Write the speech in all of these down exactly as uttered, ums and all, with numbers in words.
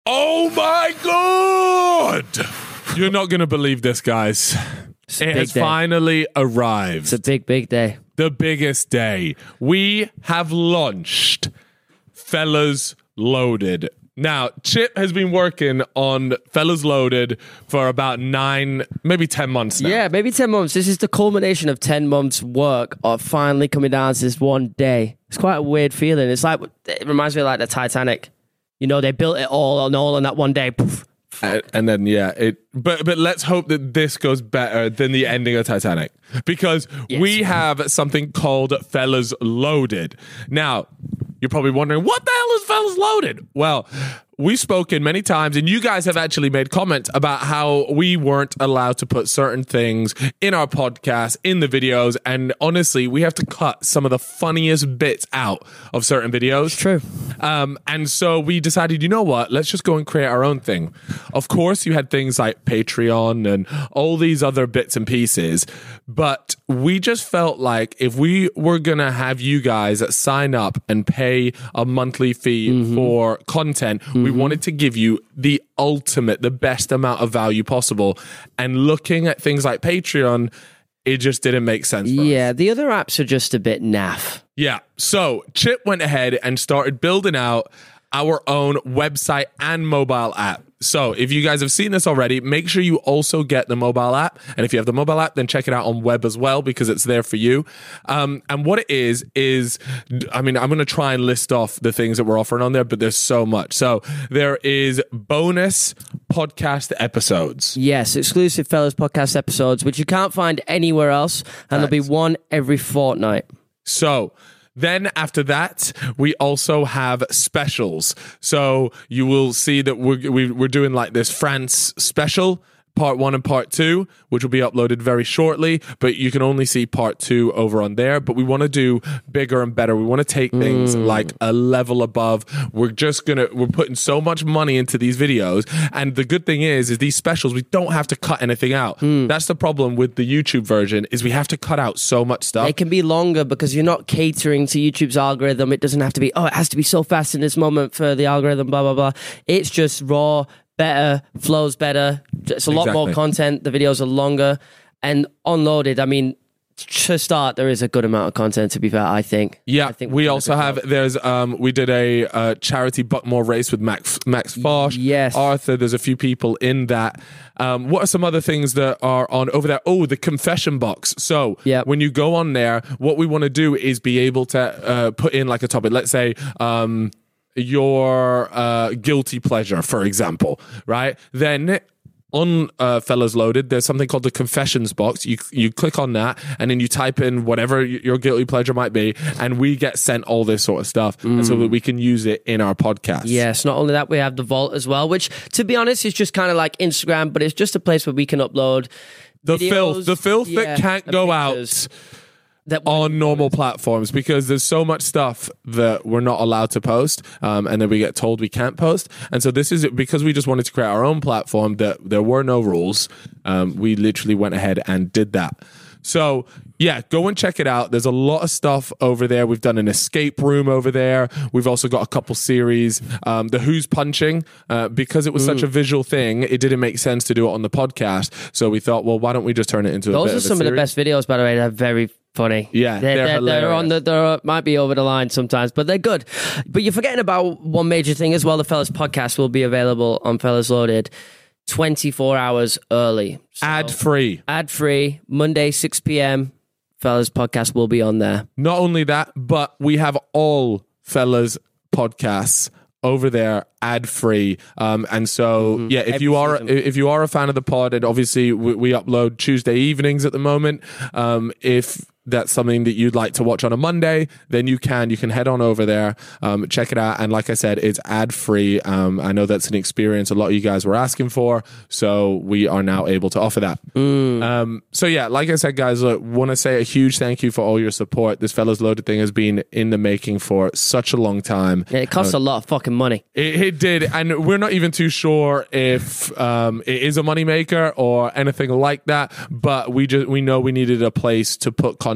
Oh my God! You're not going to believe this, guys. It has day. finally arrived. It's a big, big day. The biggest day. We have launched Fellas Loaded. Now, Chip has been working on Fellas Loaded for about nine, maybe ten months now. Yeah, maybe ten months. This is the culmination of ten months' work of finally coming down to this one day. It's quite a weird feeling. It's like, it reminds me of like the Titanic. You know, they built it all and all in that one day. Poof. And, and then, yeah, it. But but let's hope that this goes better than the ending of Titanic, because Yes. we have something called Fellas Loaded. Now, you're probably wondering, what the hell is Fellas Loaded? Well, we've spoken many times, and you guys have actually made comments about how we weren't allowed to put certain things in our podcast, in the videos, and honestly, we have to cut some of the funniest bits out of certain videos. True. Um, and so we decided, you know what? Let's just go and create our own thing. Of course, you had things like Patreon and all these other bits and pieces, but we just felt like if we were going to have you guys sign up and pay a monthly fee mm-hmm. for content, mm-hmm. we wanted to give you the ultimate, the best amount of value possible. And looking at things like Patreon, it just didn't make sense for Yeah, us. the other apps are just a bit naff. Yeah. So Chip went ahead and started building out our own website and mobile app. So if you guys have seen this already, make sure you also get the mobile app. And if you have the mobile app, then check it out on web as well, because it's there for you. Um, and what it is, is, I mean, I'm going to try and list off the things that we're offering on there, but there's so much. So there is bonus podcast episodes. Yes, exclusive Fellas podcast episodes, which you can't find anywhere else. And there'll be one every fortnight. So then after that, we also have specials. So you will see that we're, we're doing like this France special, part one and part two, which will be uploaded very shortly, but you can only see part two over on there. But we want to do bigger and better. We want to take things mm. like a level above. We're just going to, we're putting so much money into these videos. And the good thing is, is these specials, we don't have to cut anything out. Mm. That's the problem with the YouTube version, is we have to cut out so much stuff. It can be longer because you're not catering to YouTube's algorithm. It doesn't have to be, oh, it has to be so fast in this moment for the algorithm, blah, blah, blah. It's just raw, better, flows better. It's a lot Exactly. more content. The videos are longer and unloaded. I mean, to start, there is a good amount of content, to be fair, I think. Yeah, I think we also have, job. there's, um, we did a uh, charity Buckmore race with Max, Max Fosh, yes. Arthur, there's a few people in that. Um, what are some other things that are on over there? Oh, the confession box. So yep. when you go on there, what we want to do is be able to uh, put in like a topic. Let's say, um, your uh, guilty pleasure, for example, right? Then on uh, Fellas Loaded, there's something called the confessions box. You you click on that, and then you type in whatever your guilty pleasure might be, and we get sent all this sort of stuff, mm. and so that we can use it in our podcast. Yes, not only that, we have the vault as well, which, to be honest, is just kind of like Instagram, but it's just a place where we can upload the videos, filth, the filth yeah, that can't go pictures. out that on normal platforms, because there's so much stuff that we're not allowed to post, um, and then we get told we can't post. And so this is because we just wanted to create our own platform that there were no rules. Um, we literally went ahead and did that. So yeah, go and check it out. There's a lot of stuff over there. We've done an escape room over there. We've also got a couple series. Um, the Who's Punching, uh, because it was mm. such a visual thing, it didn't make sense to do it on the podcast. So we thought, well, why don't we just turn it into Those a bit are of a some series? of the best videos, by the way. They're very funny. Yeah, they're, they're, they're, hilarious. they're on the, they might be over the line sometimes, but they're good. But you're forgetting about one major thing as well. The Fellas podcast will be available on Fellas Loaded twenty-four hours early. So, ad free. Ad free, Monday, six p.m. Fellas podcast will be on there. Not only that, but we have all Fellas podcasts over there ad free, um, and so mm-hmm. yeah, if Every you are season. if you are a fan of the pod, and obviously we, we upload Tuesday evenings at the moment. Um, if that's something that you'd like to watch on a Monday, then you can you can head on over there, um, check it out, and like I said, it's ad free. Um, I know that's an experience a lot of you guys were asking for, so we are now able to offer that. Mm. Um, so yeah, like I said, guys, look, want to say a huge thank you for all your support. This Fellas Loaded thing has been in the making for such a long time. Yeah, it costs uh, a lot of fucking money. It, it did, and we're not even too sure if um, it is a moneymaker or anything like that. But we just we know we needed a place to put content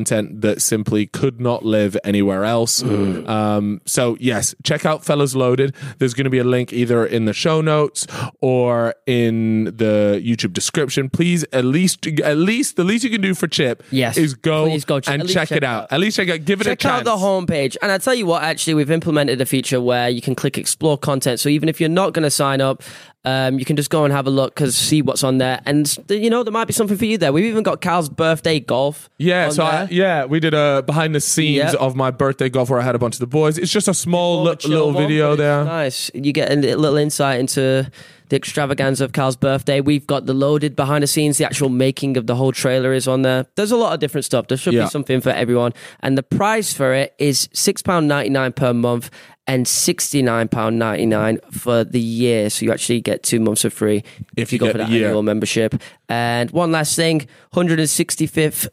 content that simply could not live anywhere else. Mm. Um, so yes, check out Fellas Loaded. There's going to be a link either in the show notes or in the YouTube description. Please, at least, at least the least you can do for Chip yes. is go, go ch- and check, check it out. out. At least check it. Give it check a chance. Check out the homepage. And I tell you what, actually, we've implemented a feature where you can click explore content. So even if you're not going to sign up, um, you can just go and have a look because see what's on there. And you know, there might be something for you there. We've even got Cal's birthday golf. Yeah, so I, yeah, we did a behind the scenes yep. of my birthday golf where I had a bunch of the boys. It's just a small li- little one, video there. Nice. You get a little insight into the extravaganza of Cal's birthday. We've got the loaded behind the scenes. The actual making of the whole trailer is on there. There's a lot of different stuff. There should yeah. be something for everyone. And the price for it is six pounds ninety-nine per month and sixty-nine pounds ninety-nine for the year. So you actually get two months for free if you, you go get for that the year. annual membership. And one last thing, one hundred sixty-fifth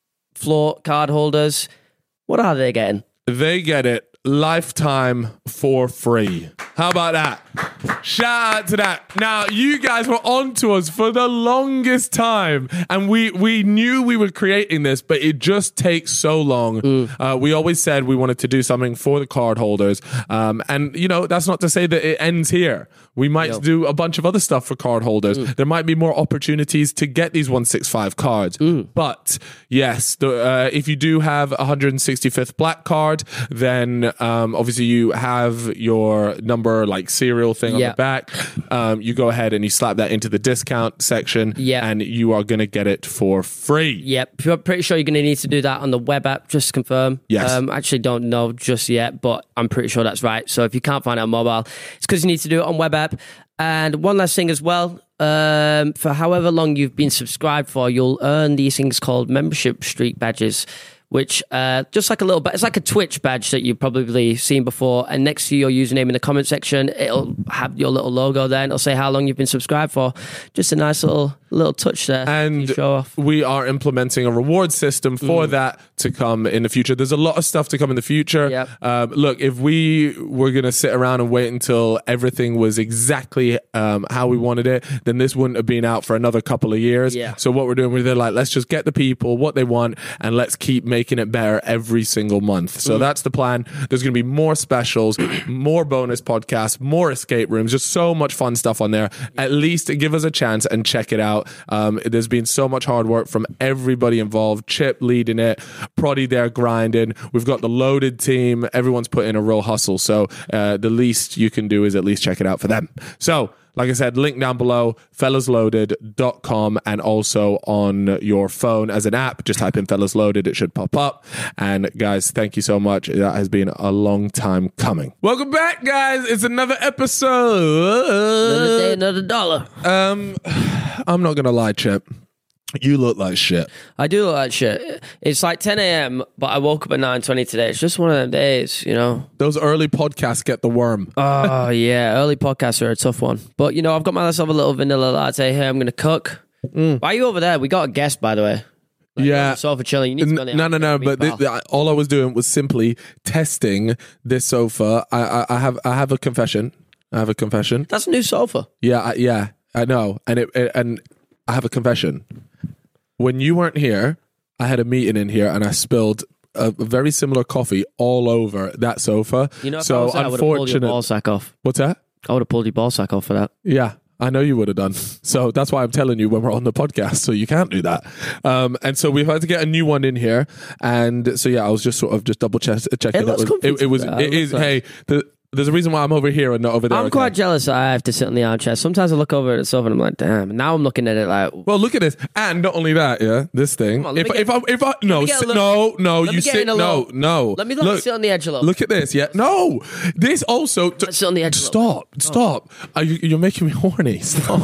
floor card holders. What are they getting? They get it lifetime for free. How about that? Shout out to that. Now, you guys were on to us for the longest time, and we we knew we were creating this, but it just takes so long. Mm. Uh, we always said we wanted to do something for the card holders, um, and you know that's not to say that it ends here. We might no. do a bunch of other stuff for card holders. Mm. There might be more opportunities to get these one sixty-five cards. Mm. But yes, the, uh, if you do have a one hundred sixty-fifth black card, then um, obviously you have your number like serial thing yeah. on the back. Um, you go ahead and you slap that into the discount section yeah. and you are going to get it for free. Yep. I'm pretty sure you're going to need to do that on the web app, just to confirm. Yes. Um, I actually don't know just yet, but I'm pretty sure that's right. So if you can't find it on mobile, it's because you need to do it on web app. And one last thing as well, um, for however long you've been subscribed for, you'll earn these things called membership streak badges, which uh, just like a little, it's like a Twitch badge that you've probably seen before. And next to your username in the comment section, it'll have your little logo there, and it'll say how long you've been subscribed for. Just a nice little little touch there. And to show off. We are implementing a reward system for mm. that to come in the future. There's a lot of stuff to come in the future. Yep. Um, look, if we were going to sit around and wait until everything was exactly um, how we wanted it, then this wouldn't have been out for another couple of years. Yeah. So what we're doing, we're like, let's just get the people what they want, and let's keep making making it better every single month. So mm. that's the plan. There's going to be more specials, more bonus podcasts, more escape rooms, just so much fun stuff on there. At least give us a chance and check it out. Um, there's been so much hard work from everybody involved. Chip leading it, Proddy there grinding. We've got the loaded team. Everyone's put in a real hustle. So uh, the least you can do is at least check it out for them. So like I said, link down below, fellas loaded dot com, and also on your phone as an app. Just type in Fellas Loaded, it should pop up. And guys, thank you so much. That has been a long time coming. Welcome back, guys. It's another episode. Another day, another dollar. Um, I'm not going to lie, Chip. You look like shit. I do look like shit. It's like ten a.m., but I woke up at nine twenty today. It's just one of them days, you know. Those early podcasts get the worm. Oh, yeah. Early podcasts are a tough one. But, you know, I've got myself a little vanilla latte here. I'm going to cook. Mm. Why are you over there? We got a guest, by the way. Like, yeah. Sofa chilling. You need to go No, no, no. But th- th- all I was doing was simply testing this sofa. I, I, I have I have a confession. I have a confession. That's a new sofa. Yeah, I, yeah. I know. And it, it and I have a confession. When you weren't here, I had a meeting in here and I spilled a, a very similar coffee all over that sofa. You know, if so I was there, I would have pulled your ball sack off. What's that? I would have pulled your ball sack off for that. Yeah, I know you would have done. So that's why I'm telling you when we're on the podcast, so you can't do that. Um, and so we've had to get a new one in here. And so, yeah, I was just sort of just double check, checking. It looks comfy. It, it was, it is, nice. Hey, the, there's a reason why I'm over here and not over there. I'm again. quite jealous that I have to sit on the armchair. Sometimes I look over at the sofa and I'm like, damn. And now I'm looking at it like, well, look at this. And not only that, yeah, this thing. On, if, get, if I, if I, no, sit, little, no, no, you sit, no, no. Let me look, sit on the edge a little. Look at this, yeah. No, this also. T- Let's sit on the edge. Stop, oh. stop. Are you, you're making me horny. Stop.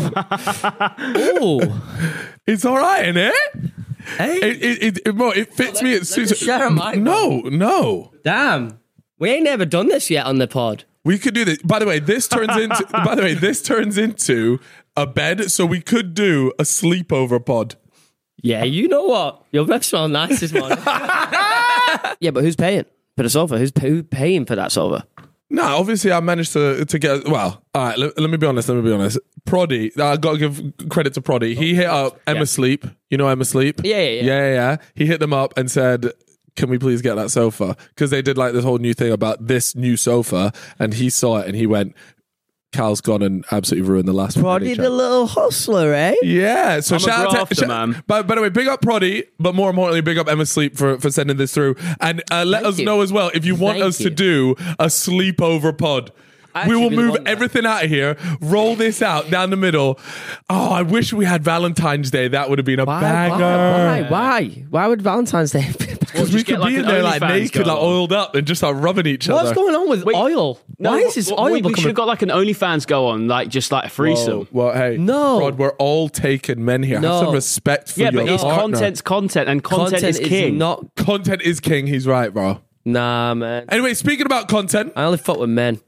Oh, it's all right, isn't it? Hey, it it, it, it, bro, it fits well, me. Let, It suits. share a mic. No, no. Damn, we ain't never done this yet on the pod. We could do this. By the way, this turns into. by the way, this turns into a bed, so we could do a sleepover pod. Yeah, you know what? Your breath smells nice this morning. Yeah, but who's paying for the sofa? Who's who paying for that sofa? No, obviously I managed to to get well. All right, let, let me be honest. Let me be honest. Proddy, I got to give credit to Proddy. He hit up Emma Yeah. Sleep. You know Emma Sleep? Yeah, yeah, yeah. yeah, yeah, yeah. He hit them up and said, "Can we please get that sofa?" Because they did like this whole new thing about this new sofa, and he saw it and he went, "Cal's gone and absolutely ruined the last one." Proddy the little hustler, eh? Yeah, so I'm a shout out to grafter, shout- man. By, by the way, big up Proddy, but more importantly, big up Emma Sleep for, for sending this through. And uh, let Thank us you. know as well if you want Thank us you. to do a sleepover pod. I We actually will really move want that. everything out of here, roll this out down the middle. Oh, I wish we had Valentine's Day. That would have been a Why, banger. why, why, why? Why would Valentine's Day be Because Well, we just could get like be in an there like OnlyFans naked, girl like on. oiled up, and just start rubbing each What's other. going on with Wait, oil? No, Why is this what- oil we, we should becoming... have got like an OnlyFans go on, like just like a threesome. Whoa, well, hey, No. Rod, we're all taken men here. No. Have some respect for Yeah, your but it's partner. content's content, and content, Content is king. not... Content is king. He's right, bro. Nah, man. Anyway, speaking about content, I only fuck with men.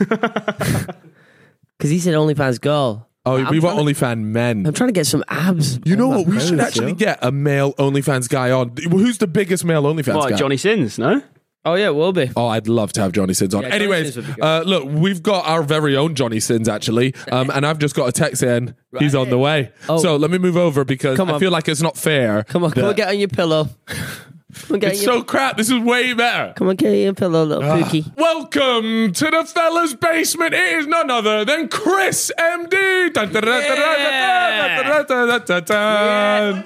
Because he said OnlyFans girl. oh, I'm we want trying to- OnlyFans men. I'm trying to get some abs. You know on my what? We should pose, actually yo. get a male OnlyFans guy on. Who's the biggest male OnlyFans What, guy? Johnny Sins? No. Oh, yeah, it will be. Oh, I'd love to have Johnny Sins on. Yeah, Johnny Anyways, Sins would be good. uh, look, we've got our very own Johnny Sins actually, um, and I've just got a text in. He's on the way. Oh. So let me move over because Come I on. feel like it's not fair. Come on, come that- on, get on your pillow. Come on, get It's on your, so crap. This is way better. come on, get on your pillow, little pookie. Welcome to the fella's basement. It is none other than Chris M D. Dun, dun, dun, dun, dun, dun, dun, dun, dun, dun.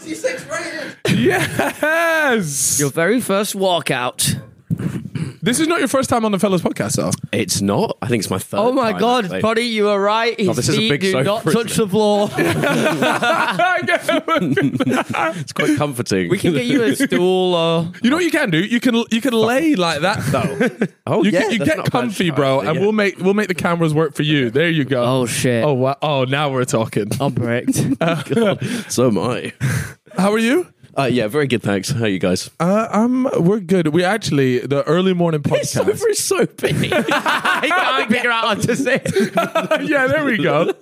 Yes. Your very first walkout. This is not your first time on the fellas podcast, though. It's not. I think it's my third. Oh my time, God, actually. Proddy, you were right. His Oh, this is a feet big do sofa, not isn't touch the floor. It's quite comforting. We can get you a stool or... You know what you can do? You can you can lay like that though. Oh You yeah, can, you that's get not a bad comfy, shout, bro, actually, and yeah. we'll make we'll make the cameras work for you. There you go. Oh, shit. Oh wow. Oh, now we're talking. I'm bricked. So am I. How are you? Uh, yeah, very good. Thanks. How are you guys? Uh, um, we're good. We actually the early morning podcast. Sofa is so big. I can't figure out what to say. Yeah, there we go.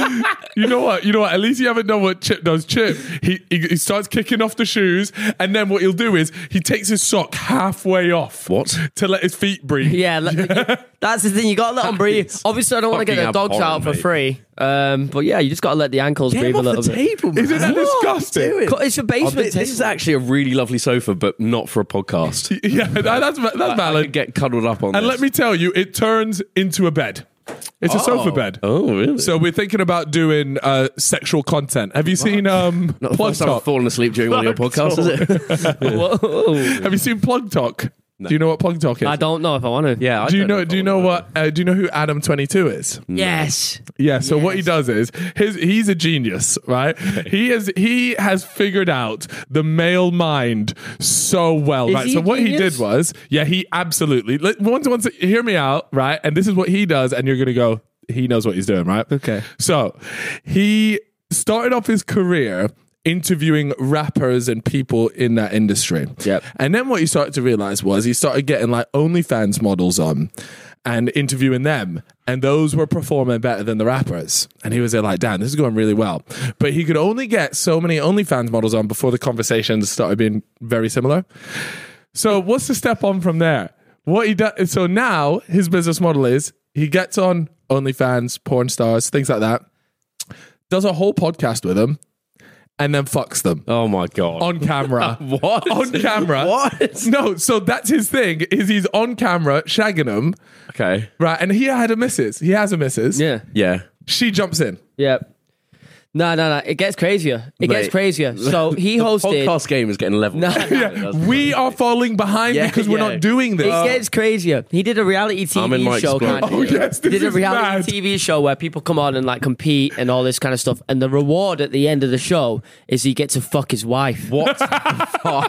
You know what? You know what? At least you haven't done what Chip does. Chip, he, he he starts kicking off the shoes, and then what he'll do is he takes his sock halfway off. What? To let his feet breathe. Yeah, let- that's the thing. You got to let them breathe. is Obviously, I don't want to get the fucking dogs out abhorrent, for mate. free. Um, but yeah, you just got to let the ankles Get breathe him a off little the bit. table, man. Isn't that disgusting? Do it. Co- It's a Oh, basement this, this table. is actually a really lovely sofa, but not for a podcast. Yeah, that- that's that's I valid. could get cuddled up on And this. let me tell you, it turns into a bed. It's a sofa bed. Oh, really? So we're thinking about doing uh, sexual content. Have you seen um, not the Plug first time I've Talk? fallen asleep during one of your podcasts, is it? Whoa. Have you seen Plug Talk? Do you know what Plug Talk is? I don't know if I want to. Yeah. I Do you don't know? if Do you I know would. what? Uh, do you know who Adam twenty-two is? Yes. Yeah. So what he Yes. does is his he's a genius, right? He has he has figured out the male mind so well, Is right? he So a what he genius? did was, yeah, he absolutely. Let- Once once hear me out, right? And this is what he does, and you're gonna go. He knows what he's doing, right? Okay. So he started off his career interviewing rappers and people in that industry. Yep. And then what he started to realize was he started getting like OnlyFans models on and interviewing them. And those were performing better than the rappers. And he was there like, damn, this is going really well. But he could only get so many OnlyFans models on before the conversations started being very similar. So what's the step on from there? What he does, so now his business model is he gets on OnlyFans, porn stars, things like that, does a whole podcast with them, and then fucks them Oh my god. on camera. what? On camera. What? No, so that's his thing, is he's on camera shagging them, Okay. right? And he had a missus. He has a missus. Yeah. Yeah. She jumps in. Yep. No, no, no. It gets crazier. It gets Mate. crazier. So he The hosted. podcast game is getting leveled. No. Yeah, we are falling behind Yeah, because we're yeah. not doing this. It gets crazier. He did a reality T I'm in V Mike's show blood. kind of. Oh, yes, this He did a is reality mad. T V show where people come on and like compete and all this kind of stuff. And the reward at the end of the show is he gets to fuck his wife. What the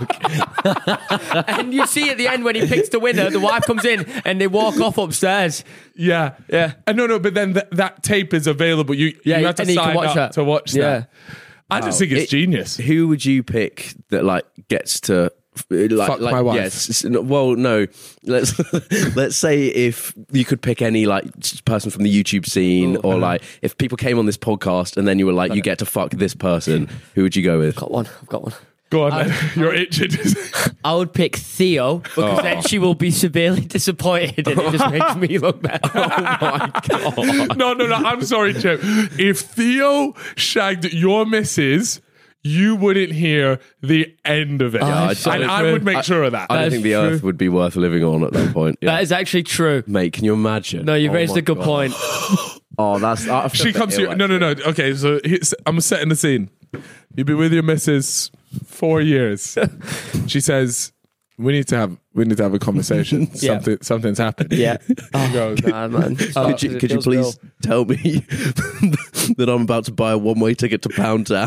fuck? And you see at the end when he picks the winner, the wife comes in and they walk off upstairs. Yeah, Yeah. And no, no, but then th- that tape is available. You, Yeah, you have to and you can sign watch up that. to watch Yeah. that. I just think it's It- genius. Who would you pick that like gets to like, Fuck like my wife. Yes. Well, no. Let's let's say if you could pick any like person from the YouTube scene, or like if people came on this podcast and then you were like, you get to fuck this person. Who would you go with? Got one. I've got one. Go on, then. You're itching. I would pick Theo because Oh. then she will be severely disappointed and it just makes me look better. Oh my god. no, no, no. I'm sorry, Chip. If Theo shagged your missus, you wouldn't hear the end of it. Yeah, I don't- and I would make sure of that. I don't That think is the true. Earth would be worth living on at that point. Yeah. That is actually true. Mate, can you imagine? No, you Oh raised my a good God. point. Oh, that's. I feel She a bit comes to you. ill, No, no, no. actually. Okay, so here's, I'm setting the scene. You've been with your missus four years. She says, "We need to have we need to have a conversation. Yeah. Something something's happened." Yeah. Oh, goes, nah, man. Could you, could you please tell me that I'm about to buy a one-way ticket to Pound Town?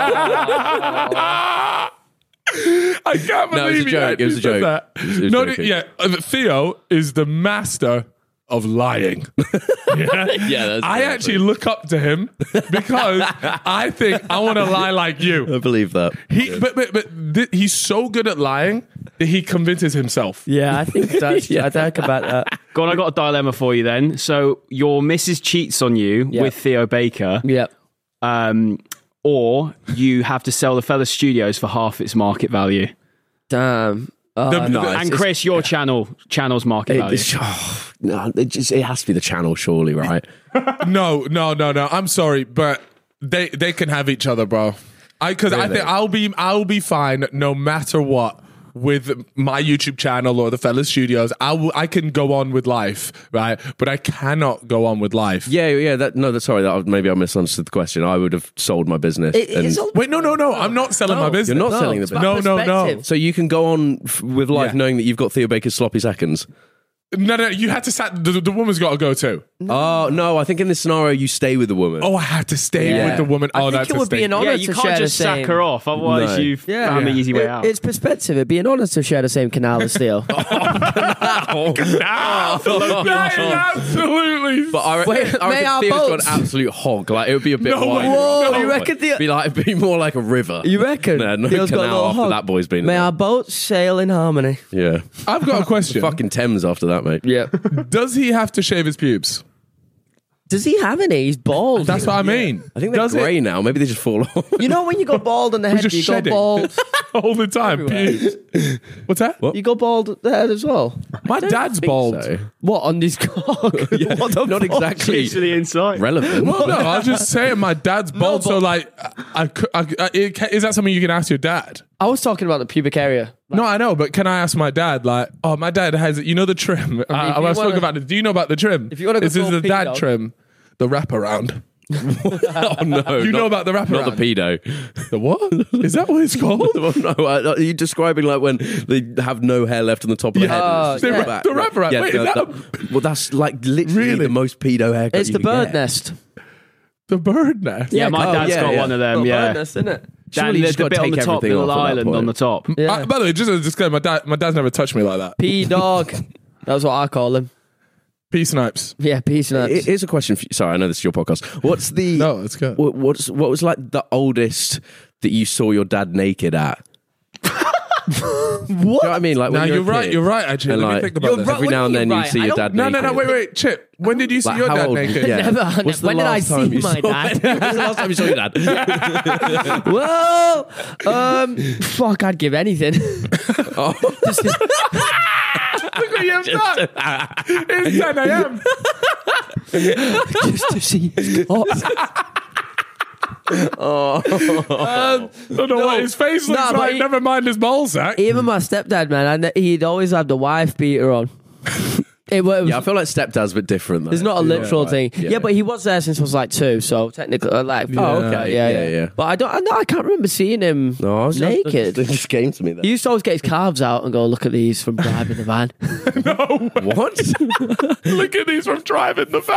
I can't No, it was believe a you joke. actually It was a said joke. that. It was no, joking. yeah. uh, Theo is the master of lying. Yeah, Yeah, that's I true. actually look up to him because I think I want to lie like you. I believe that. He, but but but th- he's so good at lying that he convinces himself. Yeah, I think that's. I think about that. Go on, I got a dilemma for you then. So your missus cheats on you Yeah. with Theo Baker, Yeah. um, or you have to sell the Fella Studios for half its market value. Damn. Oh, The- no. the- And Chris, your channel channel's market It, value. it's- oh, no, it, just, it has to be the channel, surely, right? No, no, no, no. I'm sorry, but they they can have each other, bro. I because I Really? think I'll be I'll be fine no matter what with my YouTube channel or the Fella Studios. I will, I can go on with life, right? But I cannot go on with life. Yeah, yeah. That no, that's sorry. That maybe I misunderstood the question. I would have sold my business. It- and- it's all- Wait, no, no, no. I'm not selling No, my business. You're not No, selling the it's business. about No, no, no. perspective. So you can go on f- with life Yeah. knowing that you've got Theo Baker's sloppy seconds. No, no. You had to. Sat, the, the woman's got to go too. Oh no, I think in this scenario you stay with the woman. Oh, I had to stay Yeah. with the woman. I Oh, think that's it a would be stake. an honour yeah, to you share can't the just same. sack her off. Otherwise, No. you've Yeah. found the Yeah. easy way It- out. It's perspective. It'd be an honour to share the same canal as Theo. That is absolutely. But I, re- Wait, I may reckon our Theo's got boats- an absolute hog. Like it would be a bit No wider. way. Whoa, No you way. reckon the, Be like it'd be more like a river. you reckon? No, no Theo's got a canal little after hog. that boy's been. in May there. our boats sail in harmony. Yeah, I've got a question. fucking Thames after that, mate. Yeah. Does he have to shave his pubes? Does he have any? He's bald. That's what I mean. I think they're Does it- grey now. Maybe they just fall off. You know when you go bald on the head, just you go shedding. bald. all the time. Everywhere. Pubes. What's that? You go bald at the head as well. My dad's bald. So. What on this cock? What the Not fuck? exactly Cheers to the insight. relevant. Well, no, I was just saying my dad's bald. but- so, like, I, I, I, I- it ca- is that something you can ask your dad? I was talking about the pubic area. No, I know, but can I ask my dad? Like, oh, my dad has, you know, the trim. I, I you was talking wanna- about it. Do you know about the trim? If you wanna go this is full the dad pedo. trim, the wraparound. Oh no, You know about the wraparound? not the pedo. The what? Is that what it's called? Oh, no, uh, are you describing like when they have no hair left on the top of the Yeah. head? and it's The just ra- back? the wraparound. Yeah, Wait, the- is that that- well, that's like literally Really? the most pedo haircut. It's you the can bird get. nest. The bird nest. Yeah, my oh, dad's yeah, got yeah. one of them. Got Yeah, bird nest, isn't it? Dan, Surely you there's just the gotta bit on take the top, everything little off at that island point. on the top. Yeah. Uh, by the way, just a disclaimer, my dad, my dad's never touched me like that. P dog. That's what I call him. P snipes. Yeah, peace nuts. It- Here's a question for you. Sorry, I know this is your podcast. What's the No, it's good. what, what's what was like the oldest that you saw your dad naked at? What? Do you know what I mean? Like when Now you're, you're a right. kid, You're right. Actually, and let me like- think about You're this. right. Every What now do and you then mean, you right? see I your don't- dad No, naked. no, no. Wait, wait, Chip. When did you see Like, your how dad old- naked? Yeah. Never. What's the When did I last time see you my saw- dad? When was the last time you saw your dad? Well, um, fuck, I'd give anything. Just to- Look at you, dad. It's ten a.m. just to see his cock. um, Don't know what his face looks Nah, but like. he- Never mind his ball sack. even my stepdad, man, I kn- he'd always have the wife beater on. It, wa- it was, Yeah, I feel like stepdad's a bit different. Though. it's not a literal Yeah, thing. right, Yeah. but he was there since I was like two, so technically, uh, like, Oh, okay. yeah, Yeah, yeah, yeah. But I don't, I, no, I can't remember seeing him No, I was naked. It just came to me. Then. He used to always get his calves out and go, "Look at these from driving the van." What? Look at these from driving the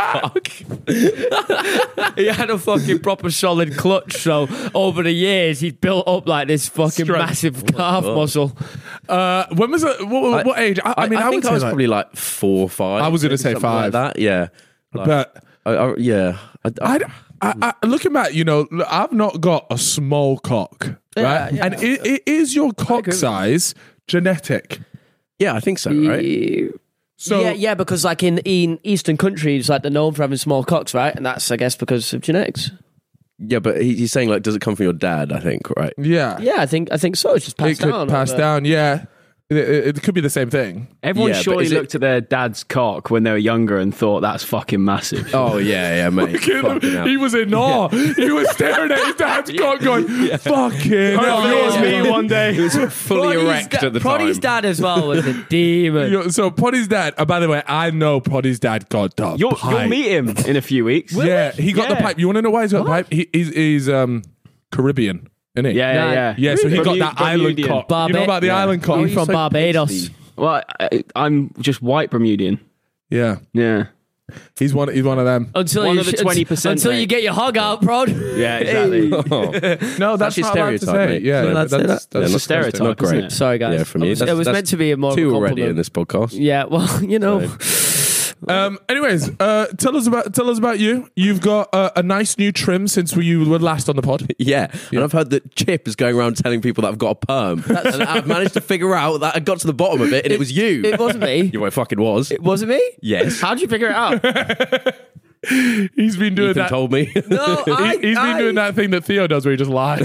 van. He had a fucking proper solid clutch, so over the years he's built up like this fucking Strength. massive calf muscle. Uh, when was it? What, what age? I, I mean, I, think would I say was like, probably like four or five. I was gonna say something like five. that. Yeah. Like, but I, I, yeah. I, I, I, I, I, looking back, you know, look, I've not got a small cock, Yeah, right? yeah. And it, it is your cock agree with size genetic? yeah, I think so. Right. Yeah. So yeah, yeah, because like in, in Eastern countries, like they're known for having small cocks, right? And that's, I guess, because of genetics. Yeah, but he, he's saying like, does it come from your dad? I think, right? Yeah. Yeah, I think I think so. It's just It passed could down. pass over- down, yeah. It, it, it could be the same thing. Everyone Yeah, but surely is it- looked at their dad's cock when they were younger and thought that's fucking massive. Oh yeah, yeah, mate. Look at Fucking him. hell. He was in awe. He was staring at his dad's cock going, fucking Oh, hell. yours me one day. He was fully Proddy's erect da- at the Proddy's time. dad as well was a demon. Yo, So Poddy's dad, uh, by the way, I know Poddy's dad got the You'll, pipe. you'll meet him in a few weeks. Yeah, he got the Yeah. pipe. You want to know why he's got the pipe? He, he's, he's um, Caribbean, isn't he? Yeah, yeah, yeah. Yeah, so he got Bermu- that island Bermudian. cock. Barba- You know about the Yeah. island cock? Oh, he's from so Barbados. pasty. Well, I, I'm just white Bermudian. Yeah, Yeah. he's one. He's one of them. Until One you of the sh- twenty percent, Until you mate. get your hog out, prod. Yeah, exactly. No, that's actually not allowed to stereotype, say. mate. Yeah, No, that's, that's- that's, that's a that's stereotype, Not great. isn't it? Sorry, guys. Yeah, from you. It was, That's- it was that's meant to be a more of a Two already compliment. in this podcast. Yeah, well, you know. Um. Anyways, uh, tell us about tell us about you. You've got uh, a nice new trim since we you were last on the pod. Yeah. and I've heard that Chip is going around telling people that I've got a perm, and I've managed to figure out that I got to the bottom of it, and it, was you. It wasn't me. You know, it fucking was. It wasn't me? Yes. How'd you figure it out? He's been doing Ethan that. told me. No, He, I, he's been I, doing that thing that Theo does, where he just lies.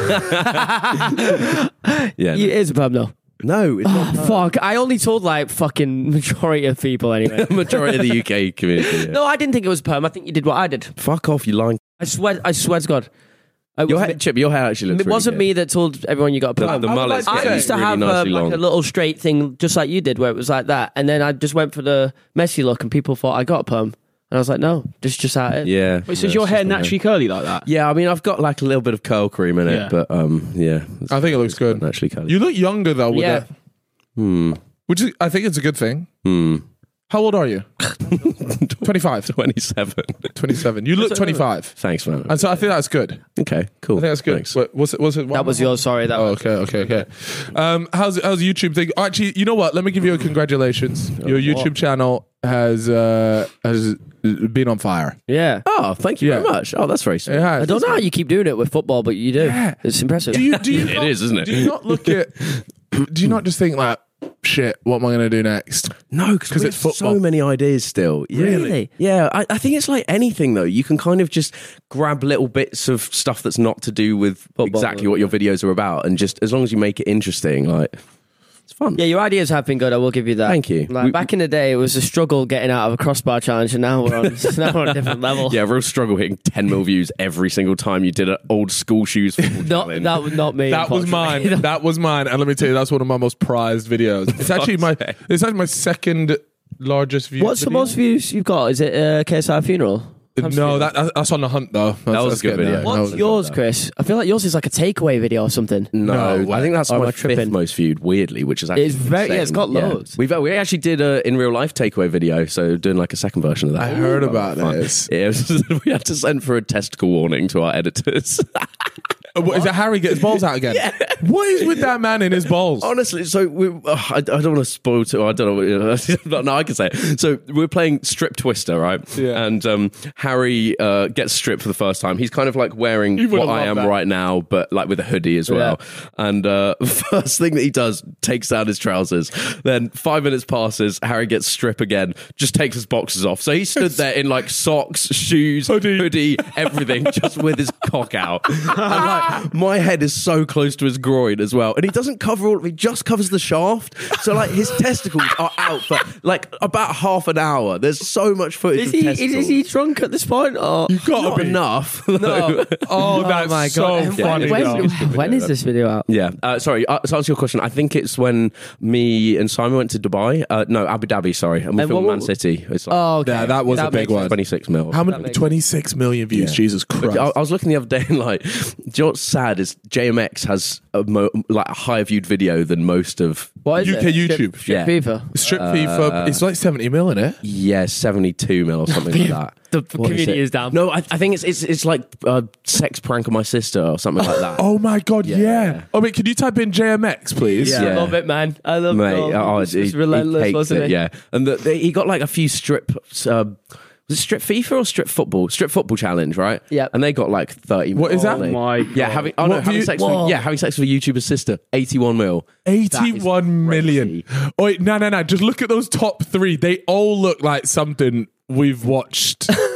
yeah. It is a pub, though. No, it's not. Oh, fuck. I only told like fucking majority of people anyway. Majority of the U K community. yeah. No, I didn't think it was perm. I think you did what I did. Fuck off, you lying. I swear, I swear to God. It, Your was hair, me- Chip, your hair actually looks it really wasn't good. me that told everyone you got a The, perm. the I would mullet's like to I getting used to really have nicely um, long. like a little straight thing, just like you did, where it was like that. And then I just went for the messy look, and people thought I got a perm. And I was like, no, this is just how it is. yeah. Wait, so No, is your it's hair just the naturally curly like that? Yeah, I mean, I've got like a little bit of curl cream in it, Yeah. but um, yeah. I think it looks good. Naturally curly. You look younger though with Yeah. it, Hmm. which is I think it's a good thing. Hmm. How old are you? twenty-five. twenty-seven. twenty-seven. You look twenty-five. Thanks, man. And so I think that's good. Okay, cool. I think that's good. Thanks. What, was it? Was it? That was yours. Sorry. That Oh, was. okay, okay, okay. Um, how's how's the YouTube thing? Actually, you know what? Let me give you a congratulations. Your YouTube channel has uh, has been on fire. Yeah. Oh, thank you Yeah. very much. Oh, that's very sweet. It has. I don't know how you keep doing it with football, but you do. Yeah. It's impressive. Do you? Do you It not, is, isn't it? Do you not look at? Do you not just think like, shit? What am I going to do next? No, because it's it's football. so many ideas still. Yeah. Really? Yeah, I, I think it's like anything though. You can kind of just grab little bits of stuff that's not to do with Football. exactly what your videos are about, and just as long as you make it interesting, like it's fun. Yeah, your ideas have been good. I will give you that. Thank you. Like We- back in the day, it was a struggle getting out of a crossbar challenge, and now we're on, now we're on a different level. Yeah, real struggle hitting ten mil views every single time you did an old school shoes football Not, challenge. that was not me. That was unfortunately. mine. That was mine. And let me tell you, that's one of my most prized videos. It's actually my. It's actually my second largest view. What's the video. most views you've got? Is it uh, K S I funeral? No, that that's on the hunt though. That's, was a that's good getting video. there. What's That was- yours, Chris? I feel like yours is like a takeaway video or something. No, No way. I think that's Or am my I fifth tripping? most viewed. Weirdly, which is actually It's very- yeah, insane. it's got loads. We've we actually did a in real life takeaway video, so doing like a second version of that. I heard Ooh, about fun. this. Yeah, it was- we had to send for a testicle warning to our editors. Uh, what, is it Harry get his balls out again? What is with that man in his balls? Honestly, so we, uh, I, I don't want to spoil too. I don't know. No, I can say it. So we're playing Strip Twister, right? Yeah. And um, Harry uh, gets stripped for the first time. He's kind of like wearing You would've what I loved am that. right now, but like with a hoodie as well. And uh, first thing that he does, takes down his trousers. Then five minutes passes. Harry gets stripped again. Just takes his boxes off. So he stood there in like socks, shoes, Hoodie. hoodie everything, just with his cock out. And like, my head is so close to his groin as well, and he doesn't cover all of it. He just covers the shaft. So like his testicles are out for like about half an hour. There's so much footage Is of he testicles. is he drunk at this point? Or You gotta Not be. enough. no? Oh, that's my so God. funny. When, though. when is this video out? Yeah. Uh, sorry. Uh, to answer your question, I think it's when me and Simon went to Dubai. Uh, no, Abu Dhabi. Sorry, and we And filmed what- Man City. It's like Oh, okay. Yeah, that was a big makes one. sense. twenty-six mil. How That many? makes twenty-six million views. Yeah. Jesus Christ. I, I was looking the other day and like, do you know what's sad is J M X has a mo- like a higher viewed video than most of. What is U K it? YouTube. Strip, Yeah. Strip FIFA. Strip FIFA. It's like seventy mil in it. Yeah, seventy-two mil or something like that. The What community it? is down. No, I, I think it's it's it's like uh, sex prank on my sister or something like that. Oh my god, yeah. Yeah. Oh wait, can you type in J M X, please? Yeah, I Yeah. love it, man. I love Mate, it. oh, it's he, just he relentless, caked wasn't it, it? Yeah, and the, they, he got like a few strip. Uh, was it strip FIFA or strip football? Strip football challenge, right? Yep. And they got like thirty. What is mil, that? didn't they? Oh my God. Yeah, having oh no, What having view- sex. Whoa. With, yeah, having sex with a YouTuber's sister. Eighty-one mil. eighty-one million. Oh wait, no, no, no. Just look at those top three. They all look like something we've watched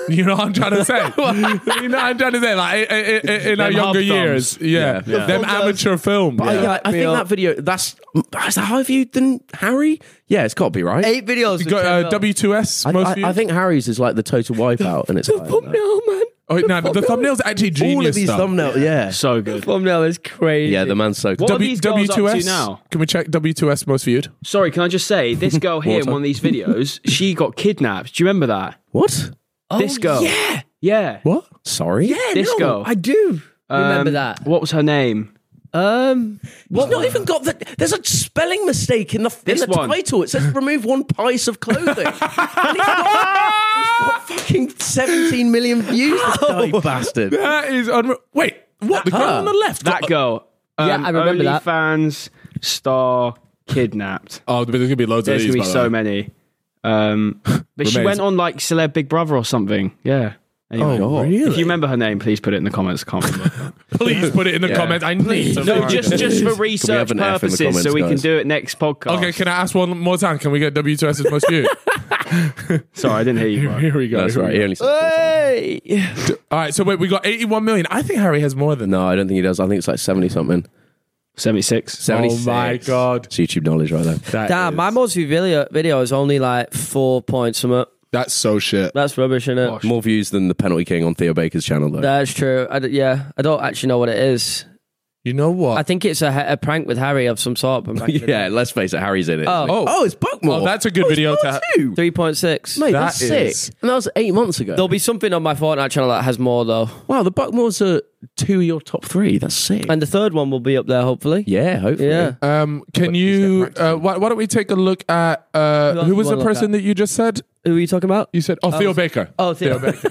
You know what I'm trying to say? You know what I'm trying to say? Like in, in, in our Them younger hub years, thumbs. yeah, Yeah. them amateur film. I, Yeah. yeah, I think that video, that's, is that higher viewed than Harry? Yeah, it's got to be, right? Eight videos. You got uh, W two S I, most I, viewed? I think Harry's is like the total wipeout, and it's higher than that. thumbnail, man. Oh, no, the thumbnail's actually genius. all of these stuff. thumbnails, yeah. So good. Thumbnail is crazy. Yeah, the man's so What cool. are these girls up to now? Can we check W two S most viewed? Sorry, can I just say, this girl here in one of these videos, she got kidnapped. Do you remember that? What? This girl. Yeah. Yeah. What? Sorry? Yeah, This no, girl. I do remember Um, that. What was her name? Um, What? Not even got the. There's a spelling mistake in the, in This the one. title. It says remove one piece of clothing. And he's got, he's got fucking seventeen million views, this dirty bastard. That is unreal. Wait, what? The girl on the left? That girl. Yeah, Um, I remember that. OnlyFans star kidnapped. Oh, there's gonna be loads There's of these. going to be by the so way. many. Um, but she Amazing. went on like Celeb Big Brother or something. Yeah. Anyway, Oh, really? if you remember her name, please put it in the comments. I can't remember. Please put it in the Yeah. comments. I need to no, find just it. just for have research an F in the purposes, comments, so we can guys? do it next podcast. Okay, can I ask one more time? Can we get W two S's most viewed? Sorry, I didn't hear you. Bro. Here we go. That's here we right. go. He only said hey. All right, so wait, we got eighty-one million. I think Harry has more than that. No, I don't think he does. I think it's like seventy something. seventy-six. seventy-six. Oh my God. It's YouTube knowledge right there. That Damn, is- my most viewed video, video is only like four points from it. That's so shit. That's rubbish, isn't it? More views than the Penalty King on Theo Baker's channel, though. That's true. I d- yeah, I don't actually know what it is. You know what? I think it's a, a prank with Harry of some sort. From back in the day. Yeah, let's face it, Harry's in it. Oh. oh, oh, it's Buckmore. Oh, that's a good oh, video it's to not ha- too. three point six. Mate, That that's sick. is- And that was eight months ago. There'll be something on my Fortnite channel that has more though, Wow, the Buckmores are two of your top three. That's sick. and the third one will be up there hopefully. yeah, hopefully. Yeah. Um, can you? Uh, why, why don't we take a look at uh, Who else who do was you the wanna look person at? that you just said? Who are you talking about? You said, oh, Theo Baker. Oh, Theo. Baker.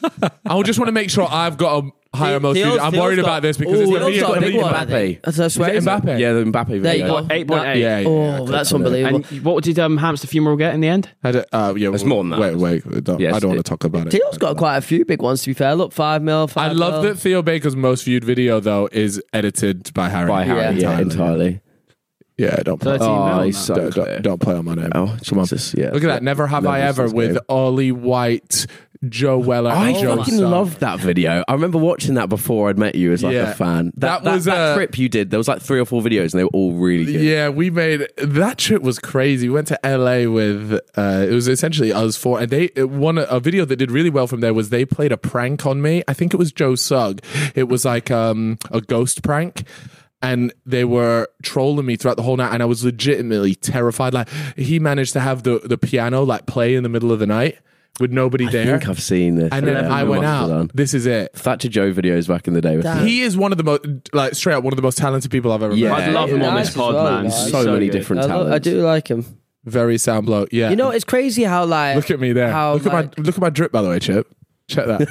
I just want to make sure I've got a higher Theo- most views. Theo's- I'm Theo's worried got- about this because Ooh, it's going to Theo's be got a big unbelievable. one, I think. That's, that's Is it Mbappe? Yeah, the Mbappe video. There you go. eight point eight. Yeah, yeah. Oh, that's unbelievable. And what did um, Hamster Funeral get in the end? Had it, uh, yeah, It's well, more than that. Wait, wait. Don't, Yes, I don't it- want to talk about it. Theo's got quite a few big ones to be fair. Look, five mil. I Five love mil. that Theo Baker's most viewed video though is edited by Harry. By Harry, Yeah. yeah, entirely. Yeah, don't play. thirteen Oh, mil. he's now. so Don't, clear. don't, don't play on my name. Oh, Come on. Jesus, yeah. Look at that. Never have I Never ever this with game. Ollie White, Joe Weller, I and Joe fucking Sugg. loved that video. I remember watching that before I'd met you as like Yeah. a fan. That That, that, was, that uh, trip you did. There was like three or four videos, and they were all really good. Yeah, we made that trip was crazy. We went to L A with uh, it was essentially us four, and they it, one a video that did really well from there was they played a prank on me. I think it was Joe Sugg. It was like um, a ghost prank. And they were trolling me throughout the whole night, and I was legitimately terrified. Like he managed to have the, the piano like play in the middle of the night with nobody I there. think I've seen this. And then Yeah, I it went must have out. done. This is it. Thatcher Joe videos back in the day. With Damn. He is one of the most, like straight up, one of the most talented people I've ever Yeah. met. I'd love him on Nice this as pod, well, man. guys. He's so, many good. different I, lo- talents. I do like him. Very sound bloke. Yeah. You know, it's crazy how like look at me there. How, Look at like- my look at my drip, by the way, Chip. Check that.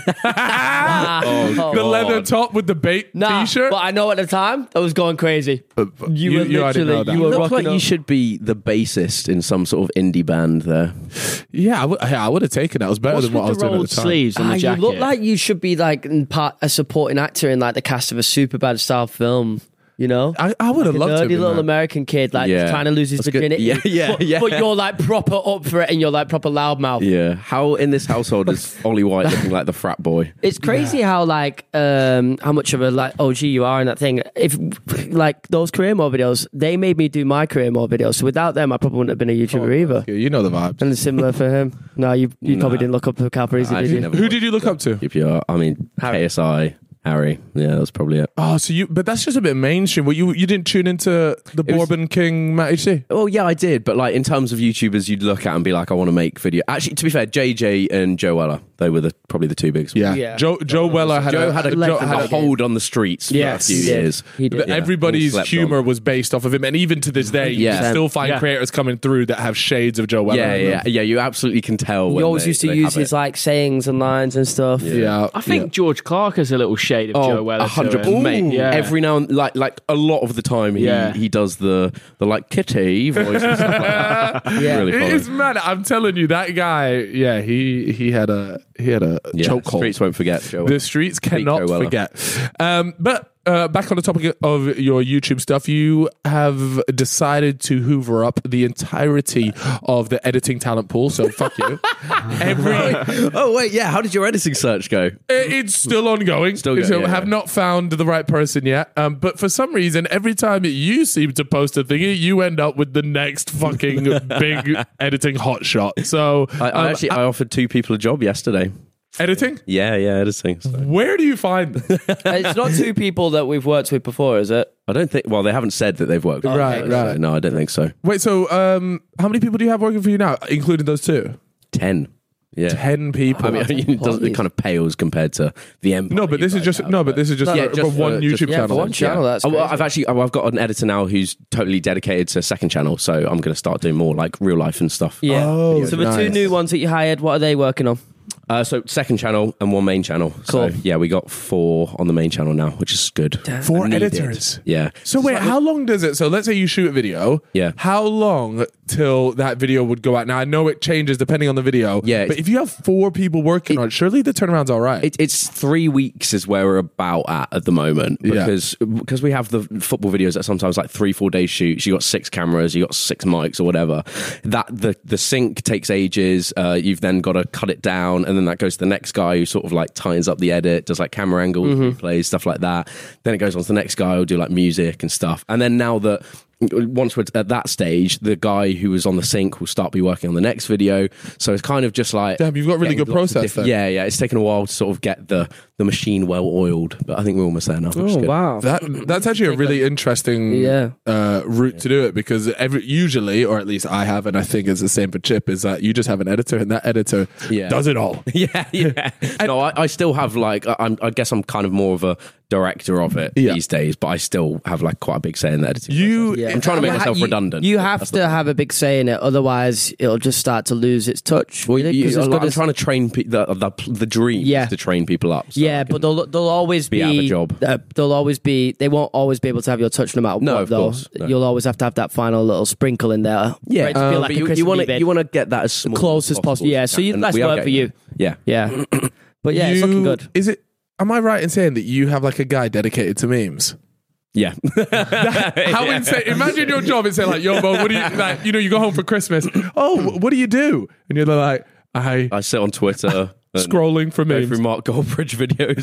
oh, The leather top with the bait nah, t-shirt. but I know at the time I was going crazy. You, were you already literally know that. you You were look rocking like you up. should be the bassist in some sort of indie band there. Yeah, I would. Yeah, I would have taken that. It was better What's than what I with was the doing at rolled the time. sleeves on Ah, the you jacket? look like you should be like in part a supporting actor in like the cast of a Superbad style film. You know, I, I would have a loved to. nerdy have little been that. American kid like Yeah. trying to lose his That's good. virginity. Yeah, yeah, but, yeah. but you're like proper up for it, and you're like proper loudmouth. Yeah. How in this household is Ollie White looking like the frat boy? It's crazy how like um how much of a like O G you are in that thing. If like those career mode videos, they made me do my career mode videos. So without them, I probably wouldn't have been a YouTuber either. Yeah, you know the vibes. And it's similar for him. No, you you Nah. probably didn't look up to Cal Parisi, I did you? never Who watched did you look up to? K P R. I mean, Harry. K S I, Harry. Yeah, that's probably it. Oh, so you, but that's just a bit mainstream. Well, you you didn't tune into the It was- Bourbon King Matt H C. Well, yeah, I did, but like in terms of YouTubers, you'd look at and be like, I want to make video. Actually, to be fair, J J and Joe Weller, they were the probably the two biggest. Yeah, Yeah. Joe Joe Weller had Joe a, had a, Joe had had a a hold on the streets Yes, for a few he did. years. He did. But Yeah, everybody's all slept humor on. was based off of him, and even to this day, you Yeah. can still find Yeah. creators coming through that have shades of Joe Weller. Yeah, in yeah, them. yeah. You absolutely can tell. He when always they- used to they use have his it. like sayings and lines and stuff. yeah. I think George Clark has a little shade of Oh, Joe Weller. a hundred to him. percent, mate. Yeah. Every now and like like a lot of the time, he Yeah. he does the the like kitty voice and stuff like that. Yeah. Really It funny. is mad. I'm telling you, that guy. Yeah, he he had a he had a Yeah, chokehold. streets won't forget. Joe. The streets cannot Joe Weller. forget. Um, but uh, back on the topic of your YouTube stuff, you have decided to hoover up the entirety of the editing talent pool. So fuck you. Every Oh wait, yeah. How did your editing search go? it's still ongoing. Still go- so yeah, have yeah. not found the right person yet. Um, but for some reason, every time you seem to post a thingy, you end up with the next fucking big editing hotshot. So I, I um, actually I offered two people a job yesterday. editing. Yeah, yeah, editing. So. Where do you find them? It's not two people that we've worked with before, is it? I don't think. Well, they haven't said that they've worked. with Right, me, so right. No, I don't think so. Wait, so um, how many people do you have working for you now, including those two? Ten. Yeah. Ten people. I mean, it, doesn't, it kind of pales compared to the empire. no, but this is you just guys have, no, but this is just, Yeah, for, just for one for- YouTube just- Yeah, channel. for one channel, that's Oh, well, crazy. I've actually oh, I've got an editor now who's totally dedicated to a second channel, so I'm going to start doing more like real life and stuff. Yeah. Oh, so the two nice. new ones that you hired, what are they working on? Uh, so second channel and one main channel. So Cool. yeah, we got four on the main channel now, which is good. Four Needed. editors. Yeah. So wait, how long does it? So let's say you shoot a video. Yeah. How long till that video would go out? Now I know it changes depending on the video. Yeah, But it's- if you have four people working on it, surely the turnaround's all right. It, it's three weeks is where we're about at at the moment Yeah. because because we have the football videos that sometimes like three four day shoots. You got six cameras, you got six mics or whatever. That the the sync takes ages. Uh, you've then got to cut it down, and then that goes to the next guy who sort of like tightens up the edit, does like camera angles, replays, stuff like that. Then it goes on to the next guy who'll do like music and stuff. And then now that once we're at that stage, the guy who was on the sync will start be working on the next video. So it's kind of just like Damn, you've got really getting good lots of process different- then. Yeah, yeah. It's taken a while to sort of get the the machine well oiled, but I think we're almost there now. Which is Oh, good. wow. That that's actually a really interesting Yeah. uh, route to do it because every usually, or at least I have, and I think it's the same for Chip, is that you just have an editor and that editor Yeah. does it all. Yeah, yeah. no, I, I still have like I, I'm, I guess I'm kind of more of a director of it Yeah. these days, but I still have like quite a big say in the editing. You, Yeah. I'm trying to make You ha- myself you- redundant. You have That's to have a big say in it, otherwise it'll just start to lose its touch. Well, really, you- 'cause as I'm good as- trying to train pe- the, the the dream Yeah. is to train people up. so I yeah, can- but they'll they'll always be be, out of a job. Uh, they'll always be. They won't always be able to have your touch no matter No, what. of though course, no. you'll always have to have that final little sprinkle in there. yeah, for it to feel um, like but a you, Christmas you want Eve. to you want to get that as small Close as possible. Yeah, so you, and that's we are work for getting you. there. Yeah, Yeah, but yeah, it's looking good. Is it? Am I right in saying that you have like a guy dedicated to memes? yeah. How insane! Imagine your job. It's saying like, "Yo, Mo, what do you like?" You know, you go home for Christmas. Oh, wh- what do you do? And you're like, "I I sit on Twitter. and scrolling for Go memes." through Mark Goldbridge videos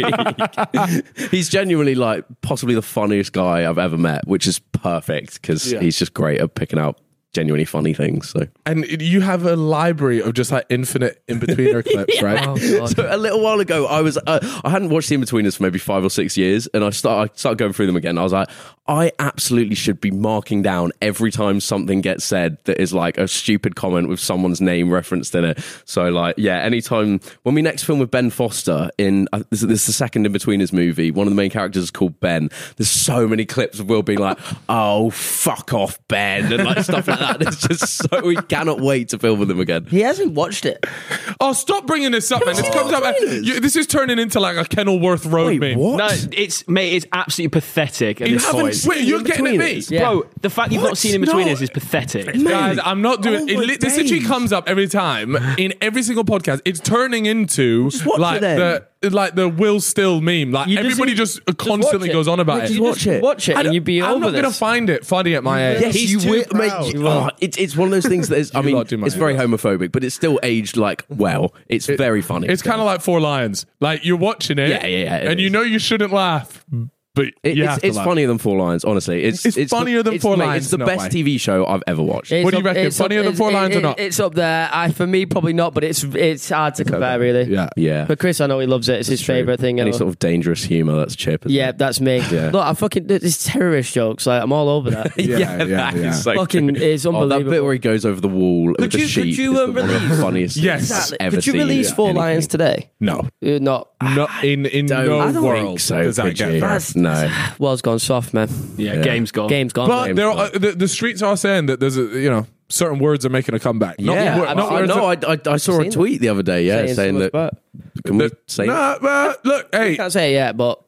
all week. He's genuinely like possibly the funniest guy I've ever met, which is perfect because Yeah. he's just great at picking out genuinely funny things. So, And you have a library of just like infinite in betweener clips, right? Oh, God. so a little while ago, I was uh, I hadn't watched the In-Betweeners for maybe five or six years, and I start I started going through them again. I was like, I absolutely should be marking down every time something gets said that is like a stupid comment with someone's name referenced in it. So like, yeah, anytime when we next film with Ben Foster in uh, this, this is the second In-Betweeners movie, one of the main characters is called Ben. There's so many clips of Will being like, "Oh, fuck off, Ben," and like stuff like that. It's just so we cannot wait to film with him again. He hasn't watched it. Oh, stop bringing this up, man! This comes up. You, this is turning into like a Kenilworth Road meme. what? No, it's mate, it's absolutely pathetic at You this haven't point. seen Wait, you're getting at me? In-Betweeners? Yeah. Bro, the fact you've What? not seen In Between No. Us is pathetic. Guys, I'm not doing Oh it. my li- This literally days. comes up every time in every single podcast. It's turning into watch like it then. the like the Will Still meme. Like You just- everybody just, constantly watch it. goes on about Just it. watch it. Watch it, I and don't- you'd be I'm over not this. gonna find it funny at my age. Yes, He's you too will, mate. proud. you- oh, it's it's one of those things that is. I You mean, lot do my it's very head. homophobic, but it's still aged like well. It's very funny. It's kind of like Four Lions. Like you're watching it, Yeah, yeah, yeah, it and you is. know you shouldn't laugh, but It- you it's have to it's laugh. funnier than Four Lions. Honestly, it's It's funnier than it's, Four mate, Lions, It's the no best way. T V show I've ever watched. It's What do you up- reckon? it's up- Funnier than it's- Four Lions or it- not? It's up there. I, for me, probably not, but it's it's hard to compare, really. Yeah, yeah, But Chris, I know he loves it. It's his True. favourite thing Any ever. sort of dangerous humour, that's Chip. isn't Yeah, it? that's me. Yeah. Look, I fucking it's terrorist jokes. Like I'm all over that. Yeah, yeah, that yeah. is so Fucking, true. it's Oh, that unbelievable. bit where he goes over the wall with the you- could sheet you, is uh, the, one of the release- funniest Yes. things I've Exactly. ever Could you seen release in Four anything. Lions today? no, Uh, not. no, in in Don't no I don't world think so, does that could get you? there. No. World's gone soft, man. Yeah, Yeah. game's gone. Game's gone. But Game's there are, gone. uh, the, the streets are saying that there's a you know certain words are making a comeback. Not Yeah, wor- I, not I words know. that- I, I, I saw a Seen tweet the other day. Yeah, saying, so much that. about- Can we that- say? Nah, but look, hey, Can't say it yet, but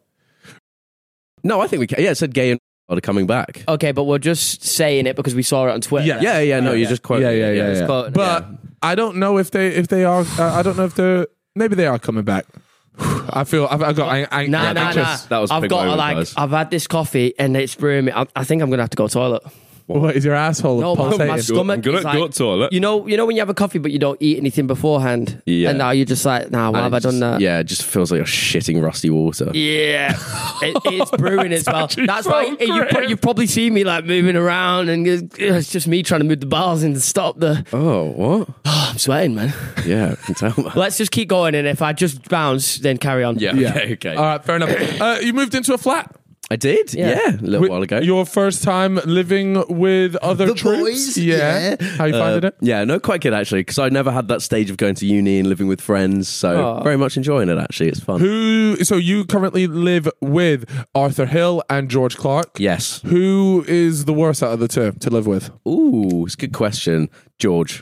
No, I think we can. Yeah, it said gay and are coming back. okay. But we're just saying it because we saw it on Twitter. Yeah. Yeah, yeah. No, Yeah, you yeah. just quoted. yeah, yeah, it, yeah, it's yeah. quote- But I don't know if they if they are. Uh, I don't know if they're. Maybe they are coming back. I feel I've, I've got. I, I, Nah, I, nah, nah. anxious. That was a I've big got moment, like guys. I've had this coffee and it's brewing me. I, I think I'm gonna have to go to the toilet. What is your asshole No, my, pulsating? my stomach. I'm gonna is like, go to the toilet. You know, you know when you have a coffee but you don't eat anything beforehand, Yeah. and now you're just like, nah, why And have it I done just- that? Yeah, it just feels like you're shitting rusty water. Yeah, it, it's brewing as well. actually That's so why you, pro- grim. you probably see me like moving around, and it's, it's just me trying to move the bars and stop the. Oh, what? Oh, I'm sweating, man. Yeah, I can tell, man. Let's just keep going, and if I just bounce, then carry on. Yeah, Yeah. okay, okay. All right, fair enough. Uh, you moved into a flat. I did, Yeah. yeah, a little Wi- while ago. Your first time living with other The troops? boys, Yeah. yeah. How you finding Uh, it? Yeah, no, quite good actually, because I never had that stage of going to uni and living with friends, so Aw. very much enjoying it actually. It's fun. Who? So you currently live with Arthur Hill and George Clark. Yes. Who is the worst out of the two to live with? Ooh, it's a good question. George.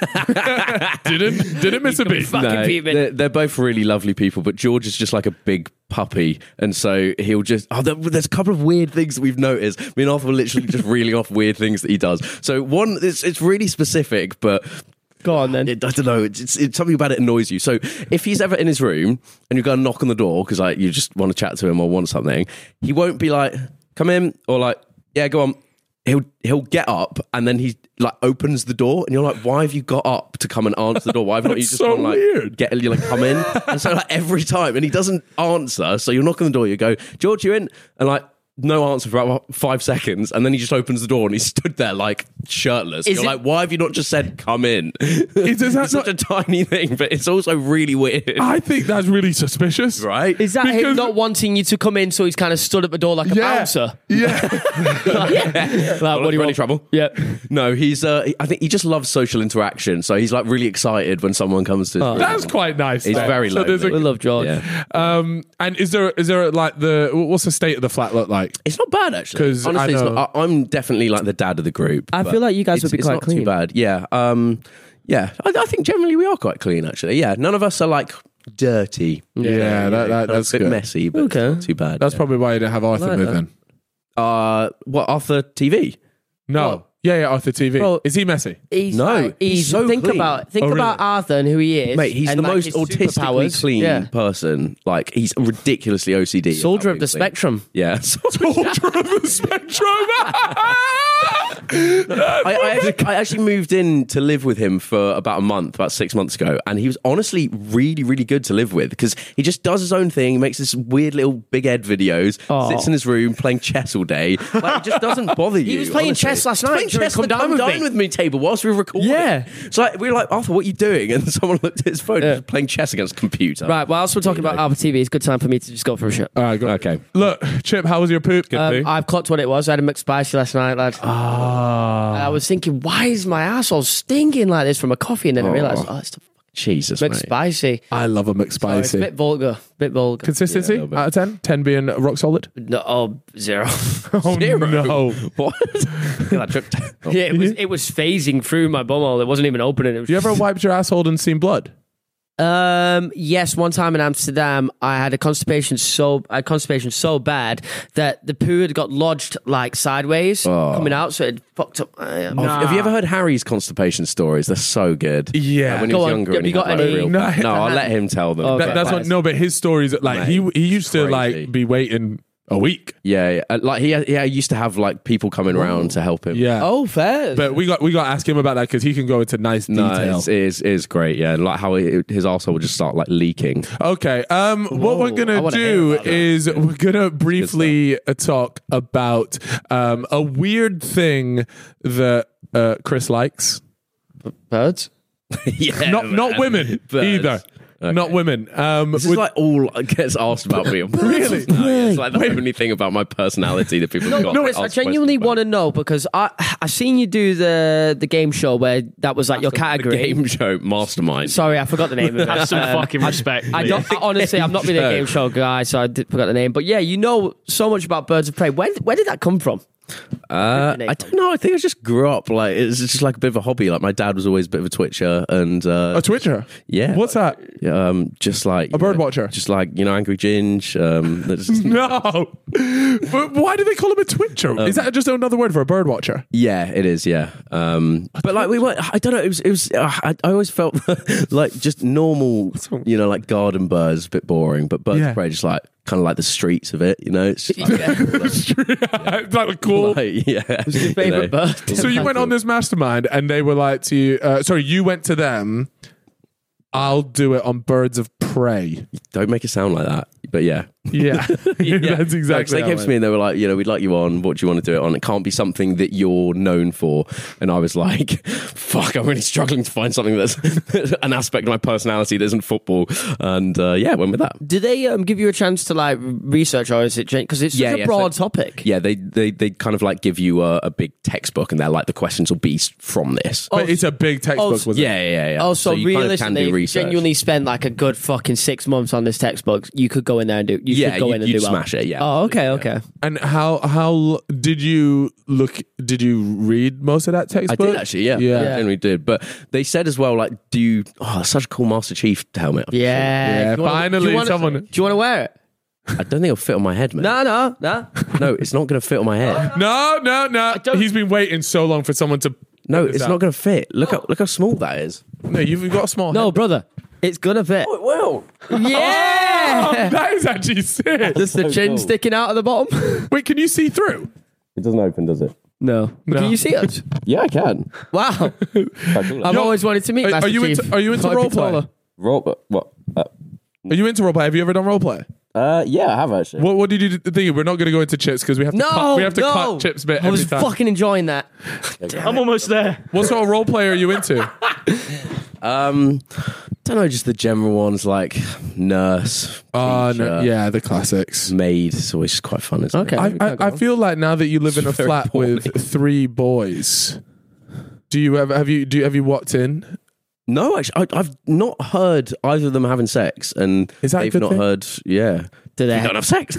Didn't didn't miss a beat. Fucking No, peeping. they're, they're both really lovely people, but George is just like a big puppy, and so he'll just. Oh, there, there's a couple of weird things that we've noticed. Me and Arthur were literally just reeling off weird things that he does. So one, it's it's really specific, but. Go on then. It, I don't know. It's, it's, it's something about it annoys you. So if he's ever in his room and you go and knock on the door because like you just want to chat to him or want something, he won't be like, "Come in," or like, "Yeah, go on." He'll he'll get up and then he like opens the door and you're like, "Why have you got up to come and answer the door? Why haven't you That's just so gone, like weird. get you like come in?" And so like every time, and he doesn't answer. So you knock on the door, you go, "George, you in?" And like. No answer for about five seconds, and then he just opens the door and he's stood there like shirtless. Is You're it- like, why have you not just said come in? Is that It's such not- a tiny thing, but it's also really weird. I think that's really suspicious. Right? Is that him Because- not wanting you to come in, so he's kind of stood at the door like a Yeah. bouncer? Yeah. Like, what do you any want? trouble? Yeah. No, he's. Uh, I think he just loves social interaction, so he's like really excited when someone comes to. His room. That's quite nice. He's then. very so there's We a, love George. Yeah. um, and is there is there like the what's the state of the flat look like? It's not bad actually. 'Cause honestly, I it's know- not, I, I'm definitely like the dad of the group. I but feel like you guys it's, would be it's quite not clean. too bad. Yeah. Um. Yeah. I, I think generally we are quite clean actually. Yeah. None of us are like dirty. Yeah, that, that Kind of that's a bit good. messy, but it's Okay. not too bad. That's yeah. probably why you didn't have Arthur like move that. in. Uh. What Arthur T V? No. What? Yeah, yeah, Arthur T V. Bro- is he messy? He's No, like, he's he's, so think clean. about think Oh, really? about Arthur and who he is, Mate, he's and, the like, most his autistically superpowers. clean Yeah. person. Like he's ridiculously O C D. Soldier about of the being clean. spectrum. Yeah. Soldier of the spectrum. I, I, actually, I actually moved in to live with him for about a month, about six months ago, and he was honestly really, really good to live with because he just does his own thing, makes this weird little big Ed videos, Aw. sits in his room playing chess all day. Like, it just doesn't bother you. He was playing honestly. chess last He was night Playing during chess Come at the Down Come With Down Me. With Me table whilst we were recording. Yeah. So like, we were like, Arthur, what are you doing? And someone looked at his phone, Yeah. he was playing chess against a computer. Right. Whilst we're talking about Alpha T V, it's a good time for me to just go for a shit. All right, go. Okay. Look, Chip, how was your poop? Good Um, I've clocked what it was. I had a McSpicy last night, lad. Ah. And I was thinking, why is my asshole stinking like this from a coffee? And then I realised, oh, it's the Jesus, mate. McSpicy. I love a Oh, it's a McSpicy. bit vulgar. Bit vulgar. Consistency Yeah, a little bit. out of ten? ten being rock solid? No, oh, zero. Oh, Zero. no. What? That tripped. Yeah, it was it was phasing through my bumhole. It wasn't even opening. It was You ever wiped your asshole and seen blood? Um. Yes, one time in Amsterdam, I had a constipation so I had constipation so bad that the poo had got lodged like sideways Oh. coming out, so it fucked up. Uh, Have you ever heard Harry's constipation stories? They're so good. Yeah. Like when he Go was on. younger Have and he you got had, like, any- real- No, No, I'll let him tell them. Okay. That, that's what, no, but his stories, like, he he used to, crazy. like, be waiting a week. Yeah, yeah. Uh, like he, yeah, he used to have like people coming around to help him. Yeah. Oh, fair. But we got we got to ask him about that because he can go into nice no, detail. it's, it is it is great. Yeah, like how he, his arsehole would just start like leaking. Okay. Um, what we're I gonna wanna hear do about that. is we're gonna briefly uh, talk about um, a weird thing that uh, Chris likes. Birds. yeah, Not not women Birds. either. Not women. Um, This is with- like all gets asked about me. Really? No, yeah, it's like the only thing about my personality that people No, got. Chris, I genuinely want to know because I I seen you do the the game show where that was like your the category. game show mastermind. Sorry, I forgot the name of it. Have some Um, fucking respect. I don't I, honestly. I'm not really a game show guy, so I did, forgot the name. But yeah, you know so much about Birds of Prey. When where did that come from? Uh, I don't know. I think I just grew up like it's just like a bit of a hobby. Like my dad was always a bit of a twitcher, and uh, A Twitcher? yeah, What's that? um, just like A bird watcher? just like you know, Angry Ginge. Um, that's just- No. But why do they call him a Twitcher? Is that just another word for a bird watcher? yeah, it is. Yeah, um, but like we were. I don't know. It was. It was. Uh, I, I always felt like just normal. You know, like garden birds, a bit boring. But birds Yeah. of prey, just like kind of like the streets of it. You know, it's just like, It's like cool. like, yeah. What's your favourite bird? So you went on this mastermind and they were like to you, uh, sorry, you went to them, I'll do it on birds of prey. Don't make it sound like that. But yeah. Yeah. That's exactly Like, so they how came it to me and they were like, you know, we'd like you on. What do you want to do it on? It can't be something that you're known for. And I was like, fuck, I'm really struggling to find something that's an aspect of my personality that isn't football. And uh, yeah, went with that. Did they um, give you a chance to like research, or is it because it's such Yeah, a yeah, broad so- topic? Yeah, they they they kind of like give you a, a big textbook and they're like, the questions will be from this. But it's a big textbook, Oh, was it? Yeah, yeah, yeah. Oh, so, you kind of can realistically, do research. genuinely spend like a good fucking six months on this textbook. You could go in there and do. You Yeah, could go you- in and you'd do well. smash it, yeah. Oh, okay, okay. And how how did you look? Did you read most of that I textbook? did actually, yeah. Yeah. I generally did. But they said as well, like, do you, oh, that's such a cool Master Chief helmet. Yeah. Yeah, Do you wanna- finally do you wanna- someone- Do you want to wear it? I don't think it'll fit on my head, man. No, no, no. No, it's not going to fit on my head. No, no, no. don't- He's been waiting so long for someone to. No, put this it's out. not going to fit. Look how look how small that is. No, you've got a small. No, head. brother. It's gonna fit. It will. Yeah. That is actually sick. Just the chin sticking out of the bottom. Wait, can you see through? It doesn't open, does it? No. No. Can you see us? Yeah, I can. Wow. I've Yo, always wanted to meet are- Master are you Chief. into- are you into Gotta be roleplay? taller. Roll, what? Uh, Are you into roleplay? Have you ever done roleplay? uh, yeah, I have actually. What What did you think? We're not going to go into chips because we have to No, cut. We have to no. cut chips bit I every was time. fucking enjoying that. I'm almost there. What sort of roleplay are you into? Um, don't know, just the general ones like nurse, Uh, teacher, no, yeah, the classics. maid. It's always just quite fun, isn't Okay. it? I, I, I feel like now that you live in a It's very flat boring. with three boys, do you ever have you do you, have you walked in? No, actually, I, I've not heard either of them having sex, and Is that a they've good not thing? heard. Yeah, Do they? they don't have sex.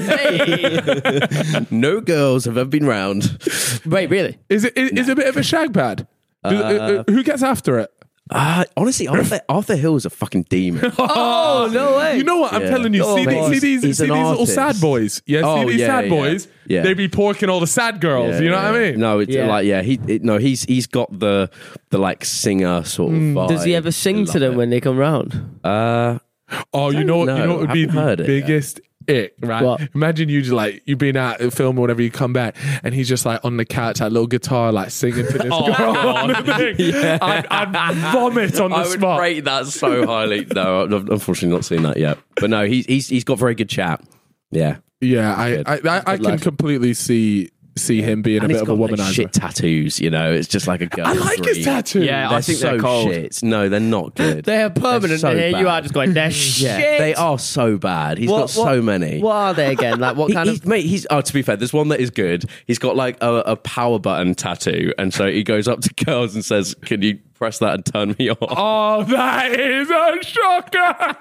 No girls have ever been round. Wait, really? Is it is, is it a bit of a shag pad? Do- uh, uh, who gets after it? Uh, honestly, Arthur, Arthur Hill is a fucking demon. Oh, no way. You know what? I'm Yeah. telling you. Oh, see, mate, these, see he's- these, he's see an these little artist. sad boys. Yeah, Oh, see these yeah, sad yeah. boys. Yeah. They be porking all the sad girls. Yeah, you know yeah. what I mean? No, it's Yeah. like yeah, he it, no, he's he's got the the like singer sort of vibe. Does he ever sing to Love them it. when they come round? Uh, Oh, you know what? You know. know what would be Haven't heard the it yet. biggest ick, right? What? Imagine you just like you've been out at film or whatever, you come back and he's just like on the couch, that little guitar, like singing to this girl on the thing. I'd, I'd vomit on the I would spot. rate that so highly. No, I've unfortunately not seen that yet. But no, he's he's he's got very good chat. Yeah, Yeah, I Good. I, I, I Good can lad. completely see see him being and a he's bit of a got like, womanizer. shit tattoos. You know, it's just like a girl. I like his tattoo. Yeah, I They're think so they're cold. shit. No, they're not good. They are permanent. so and here you bad. are just going, they're shit. Yeah, they are so bad. He's got so many. What are they again? Like, what He- kind he's, of. mate, he's oh to be fair, there's one that is good. He's got like a, a power button tattoo, and so he goes up to girls and says, "Can you press that and turn me on?" Oh, that is a shocker.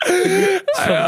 oh,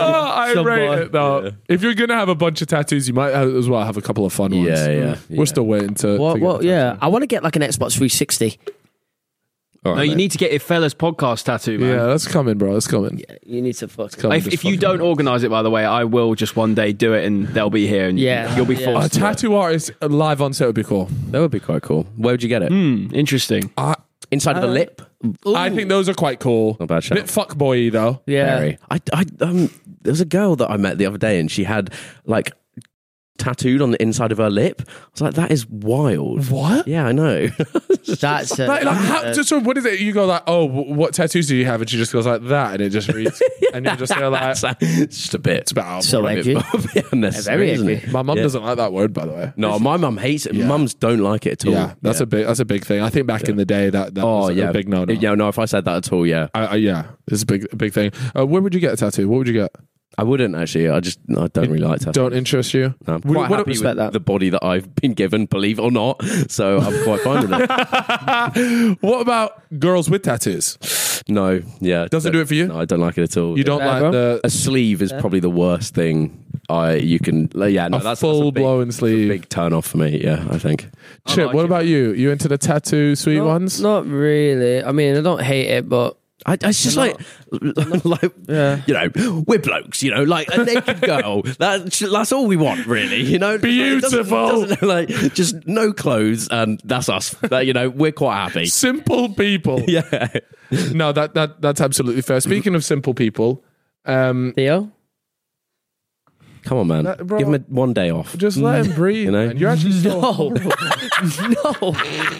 I some rate boy. it though. Yeah. If you're gonna have a bunch of tattoos, you might have, as well have a couple of fun ones. Yeah, yeah, We're yeah. still waiting to. What, to get what, the yeah. tattoo. I want to get like an Xbox three sixty. All right, No, you mate. need to get your fellas podcast tattoo, man. Yeah, that's coming, bro. That's coming. You need to fuck. coming. If, Just if you fucking- don't organise it, by the way, I will just one day do it, and they'll be here, and Yeah. you'll be Yeah. a forced. to do it. tattoo artist live on set would be cool. That would be quite cool. Where would you get it? Hmm, interesting. I Inside of the lip. I think those are quite cool. Not a bad shout. Bit fuckboy though. Yeah. Very. I, I, um, there was a girl that I met the other day, and she had like tattooed on the inside of her lip. I was like, that is wild. What? Yeah, I know. That's uh, Like, like how, so, so what is it? You go like, oh, wh- what tattoos do you have? And she just goes like that, and it just reads, and you just go like, it's just a bit. it's about so right. edgy. unnecessary, Very isn't edgy. it? My mum Yeah. doesn't like that word, by the way. No, my mum hates it. Mums don't like it at all. Yeah, that's a big that's a big thing. I think back in the day that that Oh was yeah, a big no no. Yeah, no. If I said that at all, yeah. I, I, yeah, it's a big a big thing. Uh, where would you get a tattoo? What would you get? I wouldn't actually. I just I don't really like tattoos. Don't interest you? No, I'm Would- quite what- happy with respect that. the body that I've been given, believe it or not. So I'm quite fine with it. What about girls with tattoos? No, yeah, Doesn't do it for you? No, I don't like it at all. You don't Yeah, like bro. the A sleeve is probably the worst thing. I you can like, yeah no a that's full that's a big, blown sleeve? big turn off for me. Yeah, I think. Chip, like what it. about you? You into the tattoo sweet Not- ones? Not really. I mean, I don't hate it, but I, it's just like, like Yeah. you know, we're blokes, you know, like a naked girl. That's that's all we want, really. You know, It doesn't- Beautiful. doesn't- like just no clothes, and that's us. But, you know, we're quite happy. Simple people. Yeah, No, that that that's absolutely fair. Speaking of simple people, um, Theo? come on, man, That- bro- give him a, one day off. just let him breathe. You know? man. You're actually so No. No.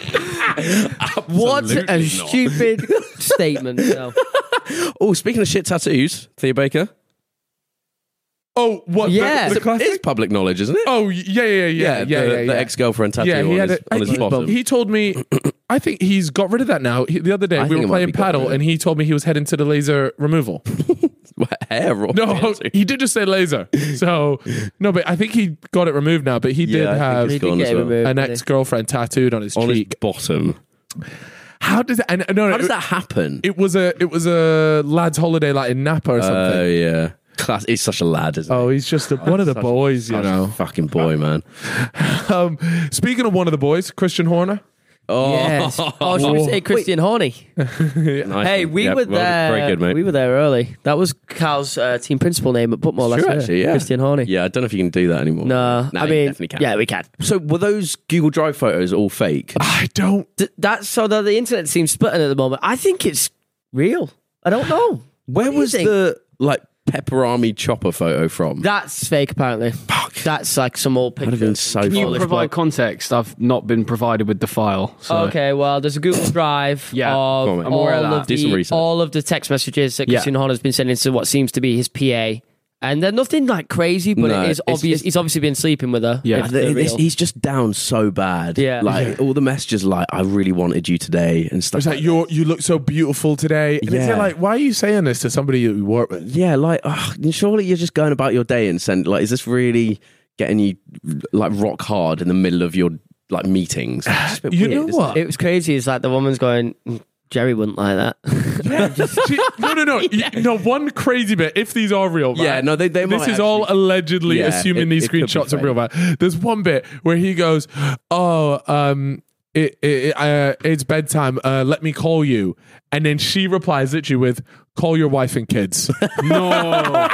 What a Absolutely not. stupid statement. No. Oh, speaking of shit tattoos, Theo Baker. Oh, what? the- Yeah. the, It's classic? It's public knowledge, isn't it? Oh, yeah, yeah, yeah, yeah, yeah. the, yeah, the yeah. ex-girlfriend tattoo Yeah, he on, had his, it. on his he, bottom. he told me. I think he's got rid of that now. He, the other day I we think were it might playing be got paddle, rid of. and he told me he was heading to the laser removal. Hair or No, he did just say laser. So no, but I think he got it removed now. But he Yeah, did I think have it's He did gone get as it well. removed. an didn't he? ex-girlfriend tattooed on his on cheek. his bottom. How does that? And, no, no, How does it, that happen? it was a it was a lad's holiday like in Napa or something. Oh yeah, class. He's such a lad, isn't he? Oh, he's just a, one of the Such- boys, you Such a know. fucking boy, man. Um, speaking of one of the boys, Christian Horner. Oh, Yes. Oh, should we say Christian Horny? nice. Hey, we Yeah, were well, there. Very good, mate. We were there early. That was Carl's uh, team principal name at Putmore last True, year. actually, yeah. Christian Horny. Yeah, I don't know if you can do that anymore. No, No, I you mean, definitely can. yeah, we can. So were those Google Drive photos all fake? I don't. Th- that's so that the internet seems splitting at the moment. I think it's real. I don't know. Where What do you was think? the like Pepper Army chopper photo from? That's fake, apparently. Fuck. That's like some old picture. That'd have been so Can you fun. provide context? I've not been provided with the file. So. Okay, well, there's a Google Drive Yeah, of go on, mate. I'm all aware of that. of Do some the research. all of the text messages that Yeah. Christian Horner's been sending to what seems to be his P A. And they're nothing like crazy, but No, it is it's- obvious. it's- He's obviously been sleeping with her. Yeah. if they're Th- this- real. he's just down so bad. Yeah. like all the messages, like I really wanted you today and stuff. It's like you you look so beautiful today, and it's Yeah. like, why are you saying this to somebody you work with? Yeah, like ugh, surely you're just going about your day and send like, is this really getting you like rock hard in the middle of your like meetings? It's just a bit You weird, know isn't what? It was crazy. It's like the woman's going, "Mm, Jerry wouldn't like that. She- no, no, no, You- no. One crazy bit. If these are real, Yeah, right? no, they- they This might is all actually- allegedly Yeah, assuming it- these it could be screenshots are fake. real. Right? There's one bit where he goes, "Oh, um, it, it, uh, it's bedtime. Uh, let me call you," and then she replies literally with, "Call your wife and kids." No.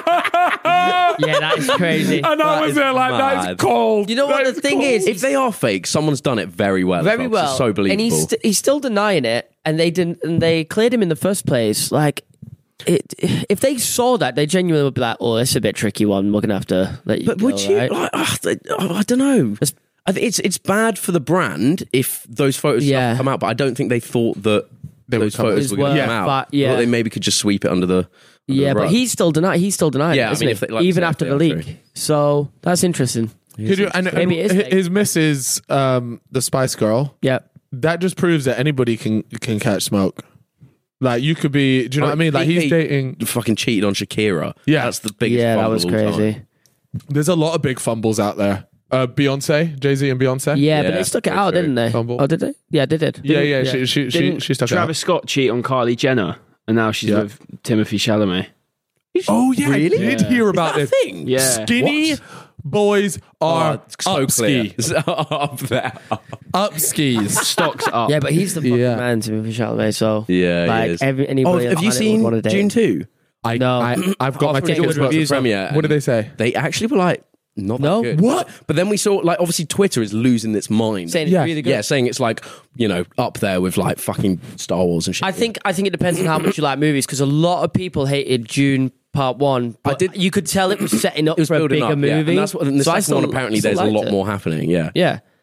Yeah, that is crazy. And I was is there like, that mad. is cold. You know what That the thing cold. is? If they are fake, someone's done it very well. Very folks. well. It's so believable. And he's, st- he's still denying it, and they didn't. And they cleared him in the first place. Like, it, if they saw that, they genuinely would be like, "Oh, this is a bit tricky one. We're gonna have to let you." But go, would you right?" like? ugh, they- oh, I don't know. I think it's it's bad for the brand if those photos Yeah. come out. But I don't think they thought that They would those come out. photos As were going to well, come out. but, yeah. Or they maybe could just sweep it under the. under Yeah, the but rug. he's still denying. He's still denying. Yeah, it, I isn't mean, he? if they- like even you said, after if the they are leak. So that's interesting. Could you, and, and Maybe it is hi- fake. his missus, um, the Spice Girl. Yeah. That just proves that anybody can can catch smoke. Like you could be. Do you know what I mean? Like He- he's he dating. fucking cheated on Shakira. Yeah. that's the biggest. Yeah, that fumble was of all time. crazy. There's a lot of big fumbles out there. Uh, Beyonce, Jay Z, and Beyonce. Yeah, but Yeah, they stuck it very out, true. didn't they? Fumble. Oh, did they? Yeah, they did. yeah, yeah. Didn't- She she she, Didn't she stuck Travis out. Scott cheat on Kylie Jenner, and now she's Yeah. with Timothy Chalamet. Oh yeah, Really? I did Yeah. hear about Is this. that a thing? Yeah. Skinny What? boys are Oh, it's so up clear. ski. Up there. Up skis. Stocks up. Yeah, but he's the fucking Yeah. man, Timothy Chalamet. So Yeah, he like is. every Oh, anybody. on have the you planet would seen wanna date June him. two? I No. I, I've got my Half from tickets the booked. reviews premiere, What did and they say? They actually were like not No. that good. What? But then we saw like obviously Twitter is losing its mind. Saying Yeah. it's really good. Yeah, saying it's like you know up there with like fucking Star Wars and shit. I think I think it depends on how much you like movies because a lot of people hated June Part One. But I did- You could tell it was setting up it was for a building bigger up, movie. yeah. And that's what and the So I second one still- apparently still there's a liked lot it. more happening. Yeah. Yeah.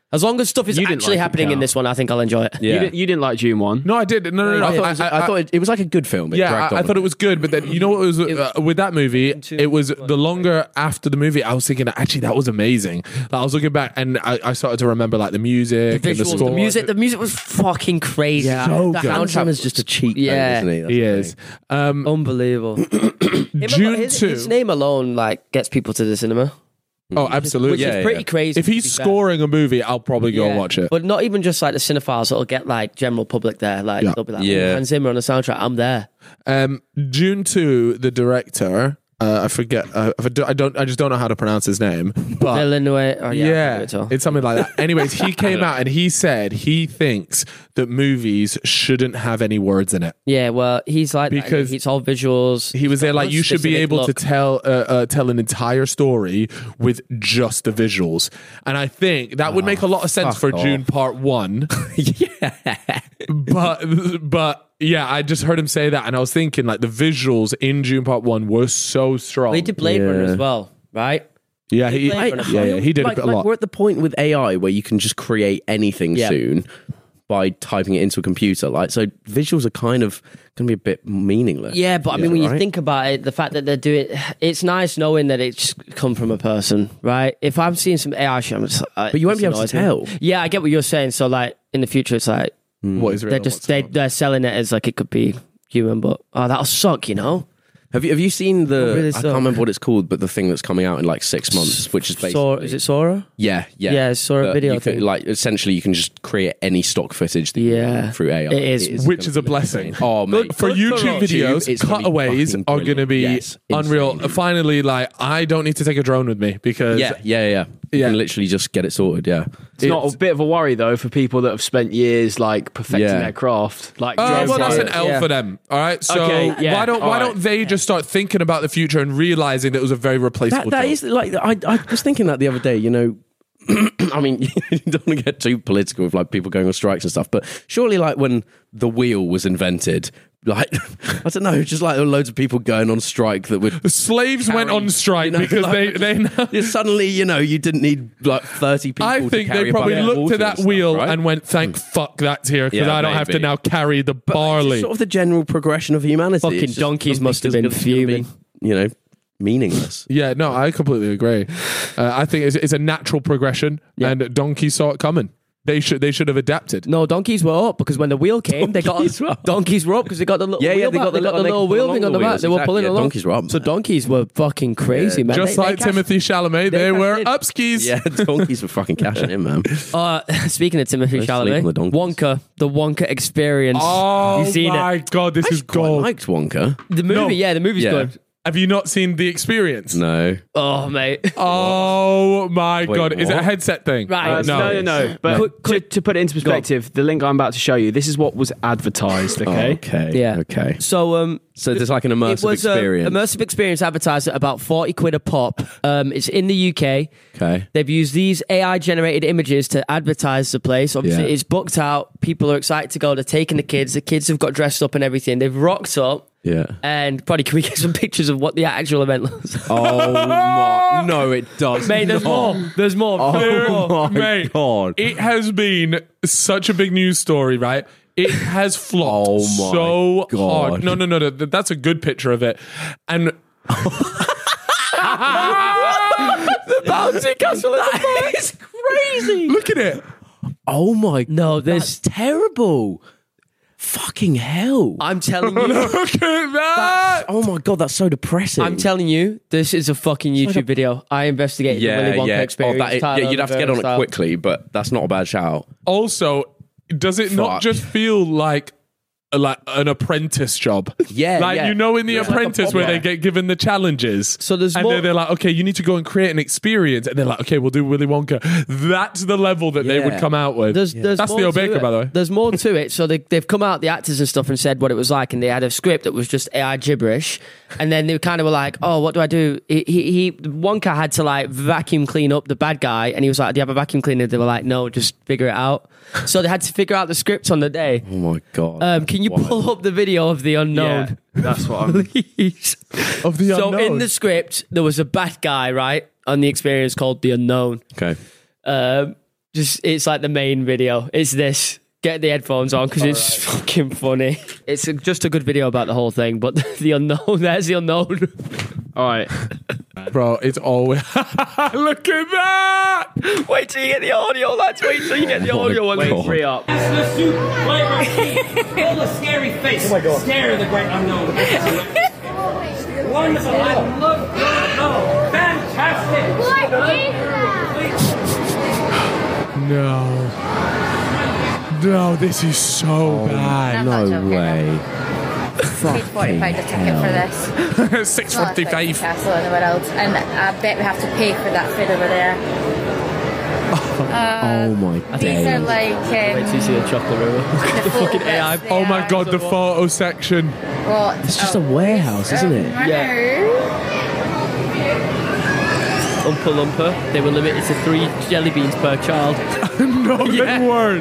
As long as stuff is You didn't actually like it, happening in Cal. this one, I think I'll enjoy it. You, Yeah. didn't, you didn't like June one. No, I did. No, no, no. I thought, it was, I, thought it, it was like a good film. It Yeah, dragged I, I on. thought it was good, but then you know what was uh, with that movie? It was the longer after the movie. I was thinking, actually, that was amazing. Like, I was looking back, and I, I started to remember like the music, The and the visuals, score. the music, the music was fucking crazy. Yeah, So the good. soundtrack is just a cheat. Yeah. Code, isn't he? That's He the is. thing. Um, Unbelievable. Him June alone- his, two. his name alone like gets people to the cinema, oh, absolutely. which Yeah, is pretty yeah. crazy. If to he's be fair. scoring a movie, I'll probably go and Yeah. watch it. But not even just like the cinephiles, it'll get like general public there. Like Yeah. they'll be like, Yeah. yeah. Hans Zimmer on the soundtrack, I'm there. Um, June two, the director. Uh, I forget. Uh, I don't- I don't. I just don't know how to pronounce his name. But Villeneuve. Oh, yeah, I yeah, can't do it at all. it's something like that. Anyways, he came out and he said he thinks that movies shouldn't have any words in it. yeah. Well, he's like that. Because it's all visuals. He was there like you should be Specific able look. to tell uh, uh, tell an entire story with just the visuals, and I think that would make a lot of sense for fuck June off. Part One. yeah. but but yeah, I just heard him say that, and I was thinking like the visuals in June Part One were so strong. Well, he did Blade Runner Yeah. as well, right? yeah, he, Blade yeah, Runner. yeah, he did like, a bit a like lot. We're at the point with A I where you can just create anything Yeah. soon by typing it into a computer. Like, so visuals are kind of going to be a bit meaningless. Yeah, but I mean, when you right? think about it, the fact that they're doing, it's nice knowing that it's come from a person, right? If I'm seeing some A I shit, I'm just, uh, But you won't it be able to annoys me. tell. Yeah, I get what you're saying. So, like in the future, it's like What is real they're and just what's they not. they're selling it as like it could be human, but oh, that'll suck, you know. Have you have you seen the? really I so. can't remember what it's called, but the thing that's coming out in like six months, which is basically Sora, is it Sora? yeah, yeah, Yeah, it's Sora That video you can- thing. like essentially, you can just create any stock footage that you Yeah. want through A I. It is. Which is a blessing. Oh, mate. For Good for YouTube us. videos, It's gonna be cutaways fucking are going to be brilliant. Yes, unreal. insane. Finally, like I don't need to take a drone with me because yeah, yeah, yeah. You Yeah. can literally just get it sorted. Yeah. It's not a bit of a worry though for people that have spent years like perfecting Yeah. their craft. Like, Uh, drones well, that's are- an L Yeah. for them. All right. So Okay, yeah, why don't all why right. don't they just start thinking about the future and realizing that it was a very replaceable That, that job? is like I, I was thinking that the other day. You know, I mean, you don't want to get too political with like people going on strikes and stuff, but surely, like when the wheel was invented, like I don't know, just like there were loads of people going on strike that would. The slaves went Carry- on strike you know, because like- they they. Yeah, suddenly, you know, you didn't need like thirty people. I to think carry they a probably bucket of looked to water that and stuff, wheel right? and went, "Thank fuck that's here because Yeah, I don't have to maybe. now carry the But it's barley." sort of the general progression of humanity. Fucking It's just donkeys something must have that's been gonna- gonna be, fuming. You know, meaningless. Yeah, no, I completely agree. Uh, I think it's, it's a natural progression, and donkeys saw it coming. They should they should have adapted. No, donkeys were up because when the wheel came, they Donkeys were got up. donkeys were up because they got the little Yeah, yeah, wheel they back. got the they got the little- little they wheel pull thing on the along back. the They were wheels, pulling exactly. along. Yeah, donkeys were up. So donkeys were fucking crazy, man. Just They- they like cashed- Timothy Chalamet, they, they were cashed in. up skis. Yeah, donkeys were fucking cashing in, man. Uh, speaking of Timothy Don't sleep on the Chalamet, donkeys. Wonka, the Wonka experience. Oh You've seen my it. god, this is Quite gold. liked Wonka. The movie, No. yeah, the movie's Yeah. good. Have you not seen The Experience? No. Oh, mate. Oh my Wait, god, is it a what? headset thing? Right. Uh, no, no, no. But Quick- quick- to, to put it into perspective, the link I'm about to show you, this is what was advertised. Okay. Okay. Yeah. Okay. So, um, So there's like an it immersive was an experience. immersive experience advertised at about forty quid a pop. Um, it's in the U K. okay. They've used these A I generated images to advertise the place. Obviously, Yeah. it's booked out. People are excited to go. They're taking the kids. The kids have got dressed up and everything. They've rocked up. Yeah. And probably can we get some pictures of what the actual event looks like? Oh my! No, it does. Mate, there's not. more. There's more. Oh There's more. my Mate, god! It has been such a big news story, right? It has flopped Oh my so God. hard. No, no, no, no. th- That's a good picture of it. And Bouncy castle in the park. It's crazy. look at it. Oh my! No, That's this. terrible. Fucking hell! I'm telling you. Look at that. Oh my god, that's so depressing. I'm telling you, this is a fucking YouTube video. I investigated the yeah, Willy Wonka yeah. experience. Oh, that, Tyler yeah, you'd have to get on it Rivera style. quickly, but that's not a bad shout. Also, does it not Fuck. just feel like like an apprentice job? Yeah, like yeah. you know in The Yeah. Apprentice where they get given the challenges. So there's and more- they're, they're like, okay, you need to go and create an experience, and they're like, okay, we'll do Willy Wonka. That's the level that they Yeah. would come out with. There's, there's That's more Theo to Baker, it. by the way. There's more to it. So they, they've come out, the actors and stuff, and said what it was like, and they had a script that was just A I gibberish. And then they kind of were like, "Oh, what do I do?" He, he, he Wonka had to like vacuum clean up the bad guy, and he was like, "Do you have a vacuum cleaner?" They were like, "No, just figure it out." So they had to figure out the script on the day. Oh my god! Um, can you Why? pull up the video of the Yeah, unknown? that's what I'm. Please. Of the So unknown. in the script, there was a bad guy, right, on the experience called the unknown. Okay. Um, just it's like the main video. It's this. Get the headphones on because it's right. fucking funny. It's a, just a good video about the whole thing, but the unknown, there's the unknown. All right. Bro, it's always... Look at that! Wait till you get the audio, lads. Wait till you get the audio. Wait, wait free up. That's the suit, flavor, full of scary face. Oh my God. Scare the great unknown. Wonderful. I love that. Oh, fantastic. What is that? No. No, this is so bad. I'm not No joking. way. Paid forty-five a ticket for this. six Well, it's like fifty-five. Castle in the world, and I bet we have to pay for that food over there. Oh my These are days. like Wait till you see um, the chocolate river. the fucking photo A I. bits Oh my there. God, the photo section. What? It's just a warehouse, isn't it? Oompa Loompa. They were limited to three jelly beans per child. No, Yeah. they weren't.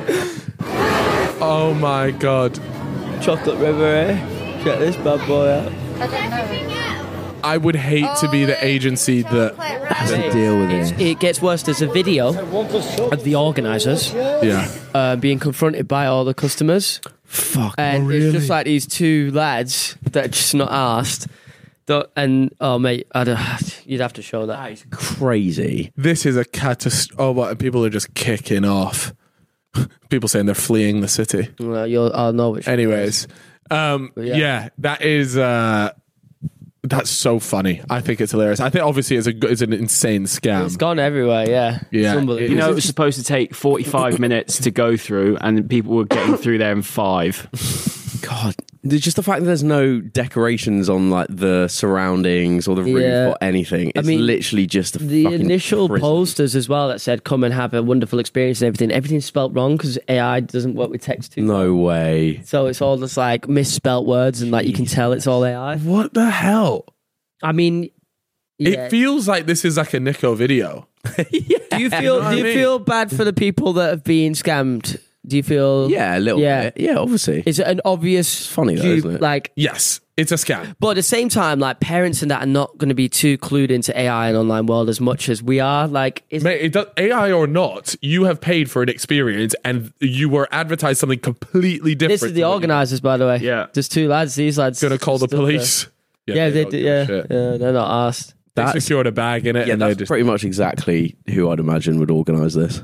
Oh my God. Chocolate river, eh? Check this bad boy out. I don't know. I would hate to be the agency that... Has to deal with it. It gets worse. There's a video of the organisers Yeah. uh, being confronted by all the customers. Fuck. And really? it's just like these two lads that are just not asked. Don't- And, oh, mate, I don't, you'd have to show that. That is crazy. This is a catastrophe. Oh, what? People are just kicking off. People saying they're fleeing the city. Well, you'll, I'll know which. Anyways, um, yeah. yeah. that is uh, that's so funny. I think it's hilarious. I think obviously it's a it's an insane scam. It's gone everywhere, yeah. Yeah. It's unbelievable. You know, it was supposed to take forty-five minutes to go through, and people were getting through there in five. God, there's just the fact that there's no decorations on like the surroundings or the roof Yeah. or anything. It's I mean, literally just a the fucking initial prison. posters as well that said "come and have a wonderful experience" and everything. Everything's spelt wrong because A I doesn't work with text too. No way. So it's all just like misspelt words, and like you can tell it's all A I. What the hell? I mean, yeah. It feels like this is like a Nico video. do you feel? what Do I you mean? feel bad for the people that have been scammed? Do you feel? Yeah, a little Yeah. bit. Yeah, obviously. Is it an obvious funny though, dupe, isn't it? Like, Yes, it's a scam. but at the same time, like parents and that are not going to be too clued into A I and online world as much as we are. Like, is Mate, it does, A I or not, you have paid for an experience and you were advertised something completely different. this is the to what you- organisers, by the way. Yeah. There's two lads. These lads Gonna call the stood there. police. Yeah, they don't did. give a Yeah, shit. yeah, they're not asked. They That's- secured a bag in it. Yeah, and they that's just, pretty much exactly who I'd imagine would organise this.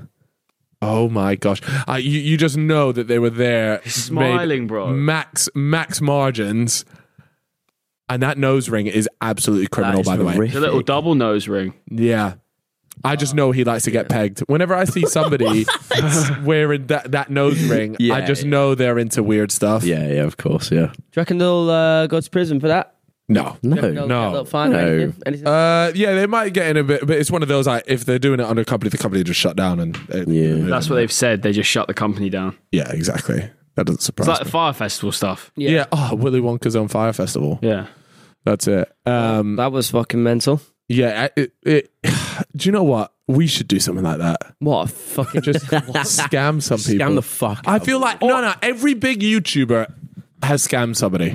oh my gosh! Uh, you you just know that they were there, Smiling, made bro. Max max margins, and that nose ring is absolutely criminal. is By the way, horrific. The little double nose ring. yeah. I just know he likes to get pegged. Whenever I see somebody wearing that, that nose ring, Yeah. I just know they're into weird stuff. Yeah, yeah, of course, yeah. Do you reckon they'll uh, go to prison for that? No. No, They'll No. get a little fine or No. anything? Anything? Uh, yeah, they might get in a bit, but it's one of those. Like, if they're doing it under a company, the company just shut down, and it, Yeah. That's what they've said. They just shut the company down. Yeah, exactly. That doesn't surprise It's like the me. Fire Festival stuff. Yeah. Oh, Willy Wonka's own Fire Festival. Yeah. That's it. Um, That was fucking mental. yeah. It, it, do you know what? We should do something like that. What a fucking Just scam some people. Scam the fuck I out feel of like no, no. Every big YouTuber has scammed somebody.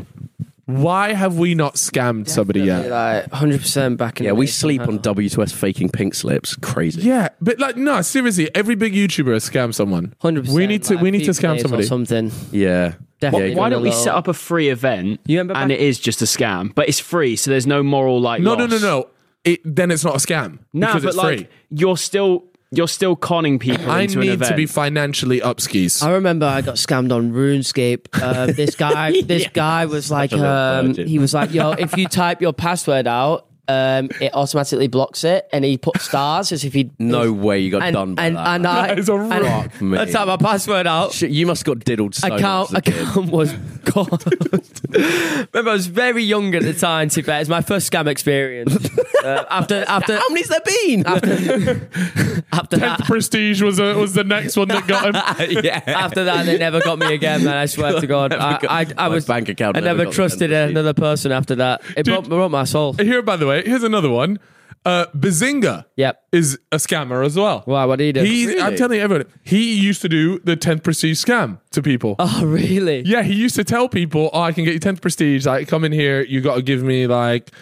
Why have we not scammed somebody yet? like one hundred percent back in Yeah, the we day sleep on somehow. W two S faking pink slips. Crazy. Yeah, but like, no, seriously, every big YouTuber has scammed someone. one hundred percent. We need to, like we need to FIFA scam days or somebody. something. Yeah. Definitely. Yeah, Why don't we a little- set up a free event You remember and back- it is just a scam, but it's free, so there's no moral like. No, loss. no, no, no. It, then it's not a scam No, because but it's like free. you're still you're still conning people I into an need event. to be financially up skis. I remember I got scammed on RuneScape. Uh, this guy, this guy was like, a little um, virgin. he was like, yo, if you type your password out, um, it automatically blocks it, and he put stars as if he. No way you got and, done by and, that. and I, That is a and rock, I, me. I typed my password out. Shit, you must have got diddled so account much as a kid. account was gone. Remember, I was very young at the time. To be fair, it's my first scam experience. Uh, after after How many's there been? after, after Tenth that, Prestige was a, was the next one that got him. yeah. after that, they never got me again, man. I swear to God, Never I, got- I, I my was bank account I never never got the trusted ten another person after that. It broke, broke my soul. Here, by the way, here's another one. Uh, Bazinga Yep. is a scammer as well. Why? What did he do? He, I'm Really? telling everyone, he used to do the tenth Prestige scam to people. Oh, really? Yeah, he used to tell people, "Oh, I can get you tenth Prestige. Like, come in here. You got to give me like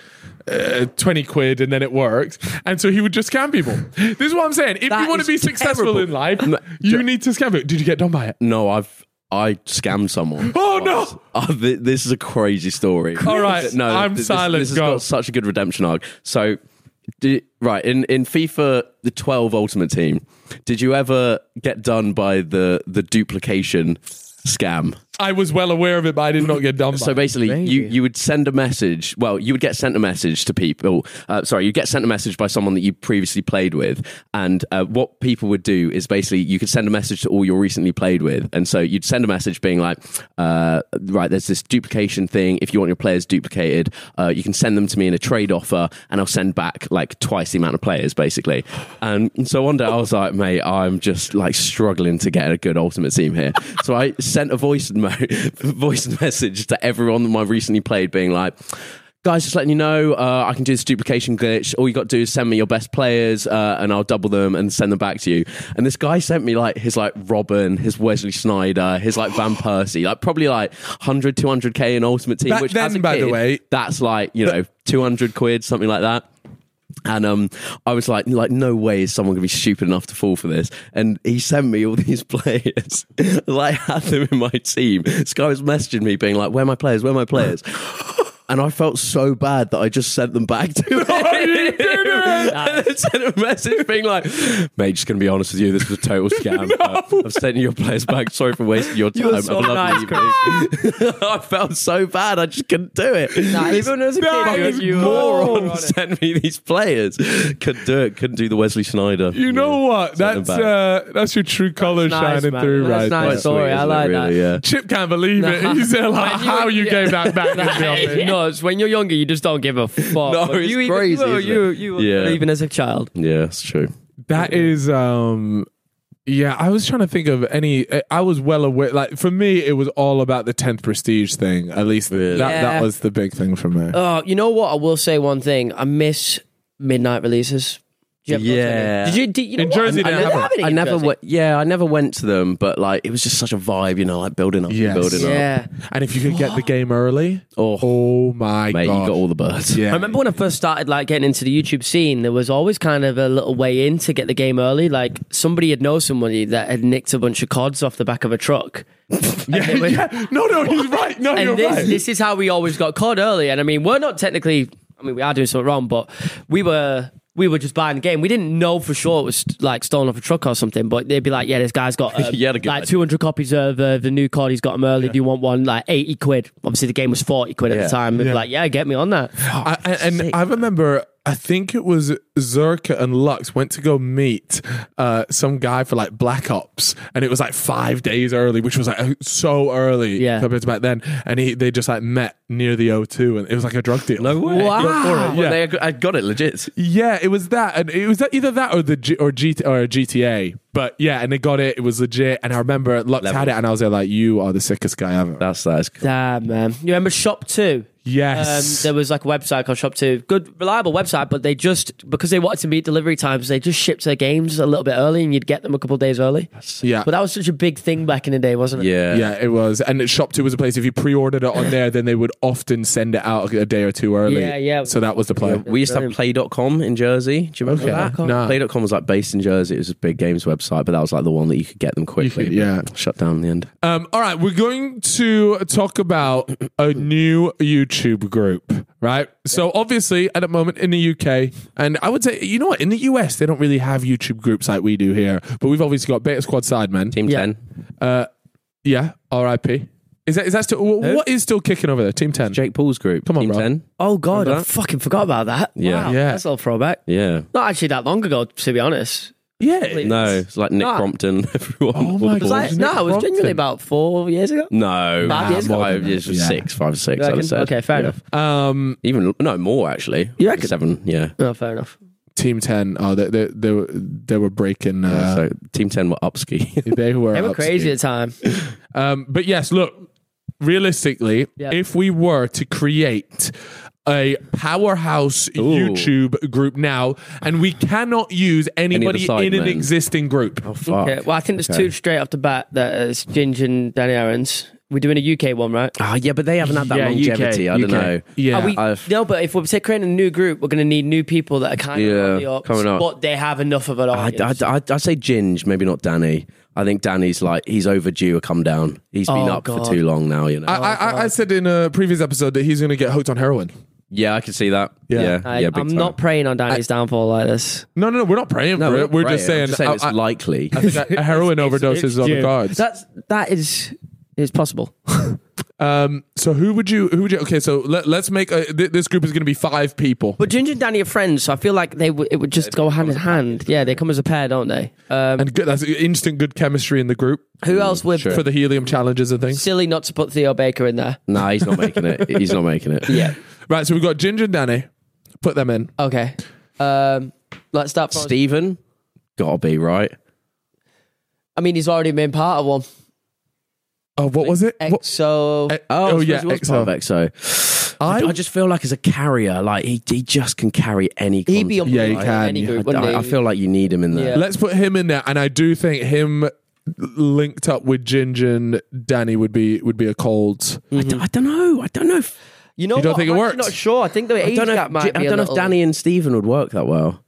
uh, twenty quid and then it worked. And so he would just scam people. This is what I'm saying. If That you want to is be successful terrible. in life, you need to scam it. Did you get done by it? No, I've I scammed someone. Oh, no. Oh, th- this is a crazy story. All right, no, I'm this, silent, This has go. got such a good redemption arc. So, di- right in, in FIFA the twelve Ultimate Team, did you ever get done by the the duplication scam? I was well aware of it, but I did not get done by So it. basically, you, you would send a message. Well, you would get sent a message to people. Uh, sorry, you get sent a message by someone that you previously played with. And uh, what people would do is basically you could send a message to all you're recently played with. And so you'd send a message being like, uh, right, there's this duplication thing. If you want your players duplicated, uh, you can send them to me in a trade offer and I'll send back like twice the amount of players, basically. And so one day I was like, mate, I'm just like struggling to get a good Ultimate Team here. So I sent a voice mo- voice message to everyone that I recently played being like, guys, just letting you know, uh, I can do this duplication glitch. All you got to do is send me your best players uh, and I'll double them and send them back to you. And this guy sent me like his like Robin, his Wesley Sneijder, his like Van Persie, like probably like one hundred, two hundred K in Ultimate Team. Back which then, as a by the kid, way- that's like, you know, two hundred quid, something like that. And um, I was like, like, no way is someone going to be stupid enough to fall for this. And he sent me all these players. Like, I had them in my team. This guy was messaging me being like, where are my players? Where are my players? And I felt so bad that I just sent them back to him. And then sent a message being like, mate, just going to be honest with you, this was a total scam. Uh, I've sent you your players back. Sorry for wasting your time. were so Have a lovely nice, evening. I felt so bad. I just couldn't do it. Nah, even as a That kid, is you, you Moron were sent me these players. Couldn't do it. Couldn't do the Wesley Sneijder. You know what? Send them That's back. uh, that's your true colours nice, shining man. through, That's right? nice. there. story. I isn't it, like that. really? Yeah. Chip can't believe it. Nah. He's uh, like, When you- how you yeah. gave that back. to me. It's nuts. When you're younger, you just don't give a fuck. No, But it's you even, crazy, You, isn't you, it? you, Yeah. even as a child. Yeah, it's true. That is, um, yeah. I was trying to think of any. I was well aware. Like for me, it was all about the tenth prestige thing. At least Really? that Yeah. that was the big thing for me. Oh, you know what? I will say one thing. I miss midnight releases. Do you ever go to Yeah. any? Did you? Did, you know In what? Jersey, I, they I have never them. have any I in never Jersey. went. Yeah, I never went to them, but like it was just such a vibe, you know, like building up, and Yes. building up. Yeah. And if you could get the game early, Oh, oh my mate, god, you got all the birds. yeah. I remember when I first started like getting into the YouTube scene, there was always kind of a little way in to get the game early. Like somebody had know somebody that had nicked a bunch of cods off the back of a truck. yeah, it was- yeah. No, no, he's right. No, you're And this, right. this is how we always got cod early. And I mean, we're not technically, I mean, we are doing something wrong, but we were we were just buying the game. We didn't know for sure it was like stolen off a truck or something, but they'd be like, yeah, this guy's got um, You had a good like idea. two hundred copies of uh, the new cod. He's got them early. Do you want one? Like eighty quid. Obviously, the game was forty quid at Yeah. the time. We'd be Yeah. like, yeah, get me on that. I, and and I remember, I think it was Zerka and Lux went to go meet uh, some guy for like Black Ops, and it was like five days early, which was like so early Yeah. compared to back then. And he they just like met near the O two, and it was like a drug deal. No way. Wow. For it, yeah. Well, they, I got it legit. Yeah, it was that, and it was either that or the G, or G or G T A. But yeah, and they got it. It was legit, and I remember Lux Level. had it, and I was there like, "You are the sickest guy ever." That's that's. Damn, man. You remember Shop two? Yes. Um, there was like a website called Shop two. Good, reliable website, but they just, because they wanted to meet delivery times, they just shipped their games a little bit early and you'd get them a couple of days early. yeah. But that was such a big thing back in the day, wasn't it? Yeah. Yeah, it was. And Shop two was a place, if you pre-ordered it on there, then they would often send it out a day or two early. Yeah, yeah. So that was the play. We used to have play dot com in Jersey. Do you remember Okay. that? No. play dot com was like based in Jersey. It was a big games website, but that was like the one that you could get them quickly. could- yeah. Shut down in the end. Um, all right, we're going to talk about a new YouTube group, right? So obviously, at the moment in the U K, and I would say, you know what, in the U S, they don't really have YouTube groups like we do here, but we've obviously got Beta Squad Sidemen. Team Yeah. ten. Uh, yeah, R I P. Is that is that still wh- what is still kicking over there? Team ten. Jake Paul's group. Come on, Team bro. ten. Oh, God, Remember I that? fucking forgot about that. Yeah. Wow, Yeah. That's a little throwback. Yeah. Not actually that long ago, to be honest. Yeah. No, it's like Nick No. Crompton. Everyone. Oh all my the God. It was like, Nick no, it was Crompton. genuinely about four years ago. No, Five years ago? five years, Yeah. six, five, six. You I reckon? would say. Okay, fair Yeah. enough. Um, Even no more actually. You reckon? Seven. Yeah. Oh, fair enough. Team ten. Oh, they they, they were they were breaking. Uh, so Team ten were upski. they were They were up crazy to at the time. Um, but yes, look, realistically, Yeah. if we were to create a powerhouse YouTube group now, and we cannot use anybody side in an men? existing group. Oh fuck. Okay, well, I think there's Okay. two straight off the bat. That is Ginger and Danny Aarons. We're doing a U K one, right? Ah, yeah, but they haven't had that Yeah, U K, longevity. I don't U K. know. Yeah. Are we, I've- no, but if we're say, creating a new group, we're going to need new people that are kind Yeah, of on the ups, coming up. but they have enough of an I, audience. I, I, I say Ginge, maybe not Danny. I think Danny's like, he's overdue a come down. He's been Oh, up God. for too long now, you know. I, I, I said in a previous episode that he's going to get hooked on heroin. yeah, I can see that. Yeah. Yeah, I, yeah, big I'm time. not praying on Danny's downfall like this. No, no, no. We're not praying No, for we're, it. We're not just praying. saying. I'm just saying I, it's I- likely. I think a heroin overdose is on the Dude, cards. That's that is is possible. Um, so who would you? Who would you? Okay, so let, let's make a, th- this group is going to be five people. But Ginger and Danny are friends, so I feel like they w- it would just go hand in hand. Yeah, they come as a pair, don't they? Um, And good, that's instant good chemistry in the group who else would for the helium challenges and things. silly not to put Theo Baker in there? Nah, he's not making it. He's not making it. Yeah. Right, so we've got Ginger and Danny. Put them in. Okay. Um, let's start. From, Stephen, gotta be right. I mean, he's already been part of one. Oh, what was it? What- So Eh, Oh, oh I yeah, suppose he was part of Exo. Exo. I, I, I just feel like as a carrier, like he, he just can carry any. he'd be content. on Yeah, he can. any group, I, wouldn't he? I feel like you need him in there. Yeah. let's put him in there, and I do think him linked up with Ginger and Danny would be would be a cold. I, don't, I don't know. I don't know. If, You know You don't what? think it I'm works? actually not sure. I think the I age don't know. gap If, might I be a don't know if little- Danny and Stephen would work that well.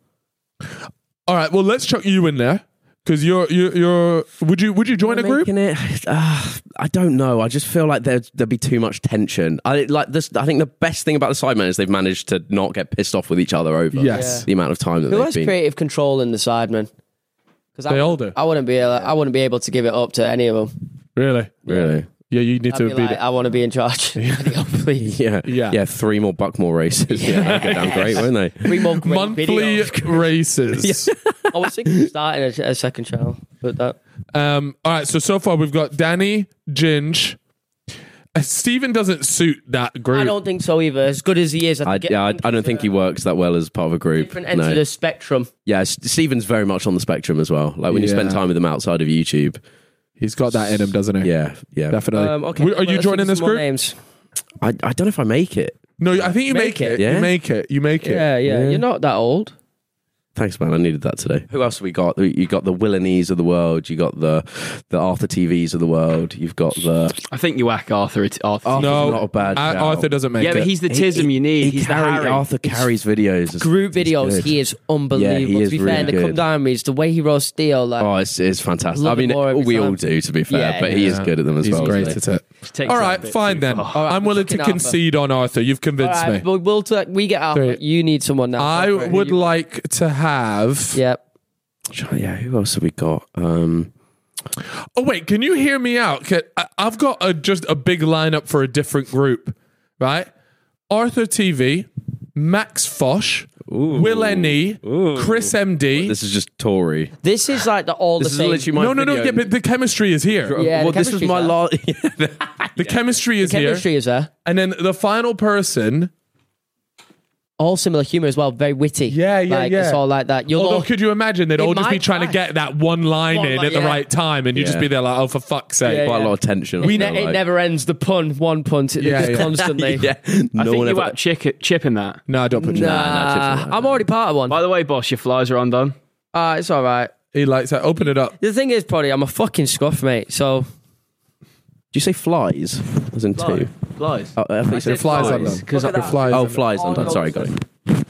All right, well, let's chuck you in there because you're you're you're. Would you would you join a group? Making it, uh, I don't know. I just feel like there'd, there'd be too much tension. I like this. I think the best thing about the Sidemen is they've managed to not get pissed off with each other over Yes. the amount of time that Who they've has been. creative control in the Sidemen? Because They all do. I wouldn't be. Able, I wouldn't be able to give it up to any of them. Really? Really? Yeah, you need I'd to be be. like, I want to be in charge. Please. Yeah, Yeah. yeah. Three more Buckmore races. Yeah, that'd go down great, wouldn't they? Three more great Monthly videos. races. I was thinking of starting a, a second channel, but that. Um, all right, so so far we've got Danny, Ginge. Uh, Stephen doesn't suit that group. I don't think so either. As good as he is, I, I, think yeah, I, think I don't he's think a he works that well as part of a group. different end No. of the spectrum. Yeah, S- Stephen's very much on the spectrum as well. Like when you spend Yeah. time with him outside of YouTube. He's got that in him, doesn't he? Yeah, yeah. Definitely. Um, okay, We- Are well, you let's joining think of this some more group? Names. I, I don't know if I make it. No, I think you make, Make it. it. Yeah? You make it. You make it. Yeah, yeah, Yeah. You're not that old. Thanks, man. I needed that today. Who else have we got? You got the Willanese of the world. You got the the Arthur T Vs of the world. You've got the I think you whack Arthur. It, Arthur. Arthur's No, not a bad Ar- shout. Arthur doesn't make yeah, it. but he's the tism He- you need. he he's carry- the Harry. Arthur carries videos. Group It's videos, good. he is unbelievable. Yeah, he is to be fair, really in the come good. down reads, the way he roasts Steel, like Oh, it's, it's fantastic. I Love it mean, more every we all time. do, to be fair, Yeah, but he is Yeah. good at them as He's well. great isn't he? at it. Takes All that right, bit fine too then. far. All right, I'm willing to fucking Arthur. concede on Arthur. You've all convinced right, me. but we'll t- we get out. Great. You need someone now. I Who would you- like to have. Yep. Yeah, who else have we got? Um, Oh wait, can you hear me out? Can- I- I've got a, just a big lineup for a different group, right? Arthur T V, Max Fosh, Will N E, Chris M D. this is just Tory. This is like the all This the is same. literally my No, no, no. video. Yeah, but the chemistry is here. Yeah, well, the this was chemistry's my there. last. The chemistry is here. Chemistry is there. And then the final person. All similar humor as well. Very witty. Yeah, yeah, like, yeah. It's all like that. You'll Although, all, could you imagine they'd It all just be might trying to clash. get that one line One in line, at the yeah. right time, and you'd just Yeah. be there like, oh, for fuck's sake. Yeah, Quite yeah. a lot of tension. we I ne- feel it like. never ends. The pun, one pun, to, Yeah, just yeah. constantly. yeah, I no think one you ever. whack chip, chip in that. No, don't put Nah, your nah, chips I'm already part of one. By the way, boss, your flies are undone. Uh, it's all right. He likes that. Open it up. The thing is, probably, I'm a fucking scuff, mate. So Did you say flies? As in two? Flies. Oh, I thought you said Flies flies. undone. Because Look at that. Flies. Oh, undone. flies undone. Oh, Sorry, no. got it.